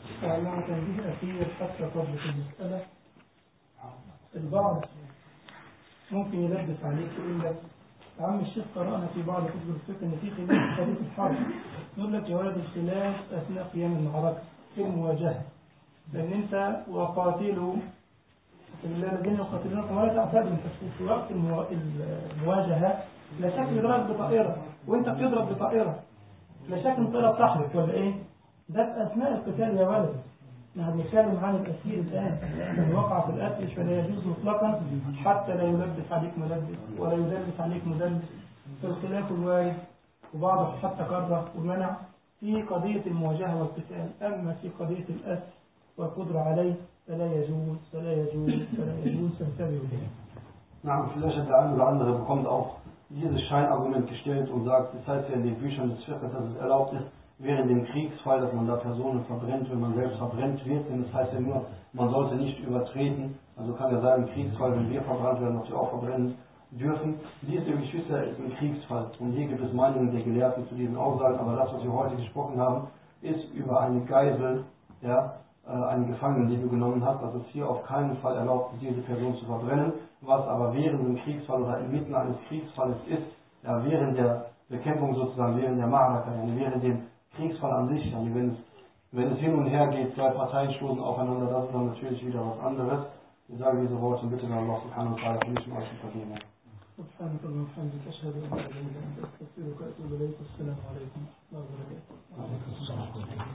البعض ممكن يلبس عليك يقول لك يا عم الشيخ قرأنا في بعض كتب الفقه ان في خلاف قضية الحرب، نقول لك جواز الخلاف اثناء قيام المعركة في المواجهة، لان انت وقاتلوا الذين يقاتلونكم ولا تعتدوا، في وقت المواجهة لا شك يضرب بطائرة وانت بتضرب بطائرة، لا شك ان الطائرة بتحرق ولا ايه؟ ده في اثناء القتال يا ولد. نحن بنتكلم عن الأسير الآن، من وقع في القتل فلا يجوز مطلقا حتى لا يلبس عليك ملبس ولا يلبس عليك مدلس، في الخلاف الوارد وبعضه حتى كره ومنع في قضية المواجهة والقتال، أما في قضية الأسر والقدرة عليه فلا يجوز فلا يجوز فلا يجوز فانتبهوا له. Na, vielleicht hat der eine oder andere bekommt auch dieses Scheinargument gestellt und sagt, es heißt ja in den Büchern des Fiqh, dass es erlaubt ist, während dem Kriegsfall, dass man da Personen verbrennt, wenn man selbst verbrennt wird, denn das heißt ja nur, man sollte nicht übertreten, also kann ja sein im Kriegsfall, wenn wir verbrannt werden, dass wir auch verbrennen dürfen. Dies, liebe Geschwister, ist ein Kriegsfall und hier gibt es Meinungen der Gelehrten zu diesen Aussagen, aber das, was wir heute gesprochen haben, ist über eine Geisel, ja, einen Gefangenen, den du genommen hast, dass es hier auf keinen Fall erlaubt ist, diese Person zu verbrennen, was aber während dem Kriegsfall oder inmitten eines Kriegsfalles ist, ja, während der Bekämpfung sozusagen, während der Ma'araka, während dem Kriegsfall an sich, also wenn es, wenn es hin und her geht, zwei Parteien stoßen aufeinander, das ist dann natürlich wieder was anderes. Ich sage diese Worte bitte an Allah subhanahu wa ta'ala für mich und euch zu vergeben. سبحانك اللهم وبحمدك أشهد أن لا إله إلا أنت أستغفرك وأتوب إليك. السلام عليكم ورحمة الله وبركاته.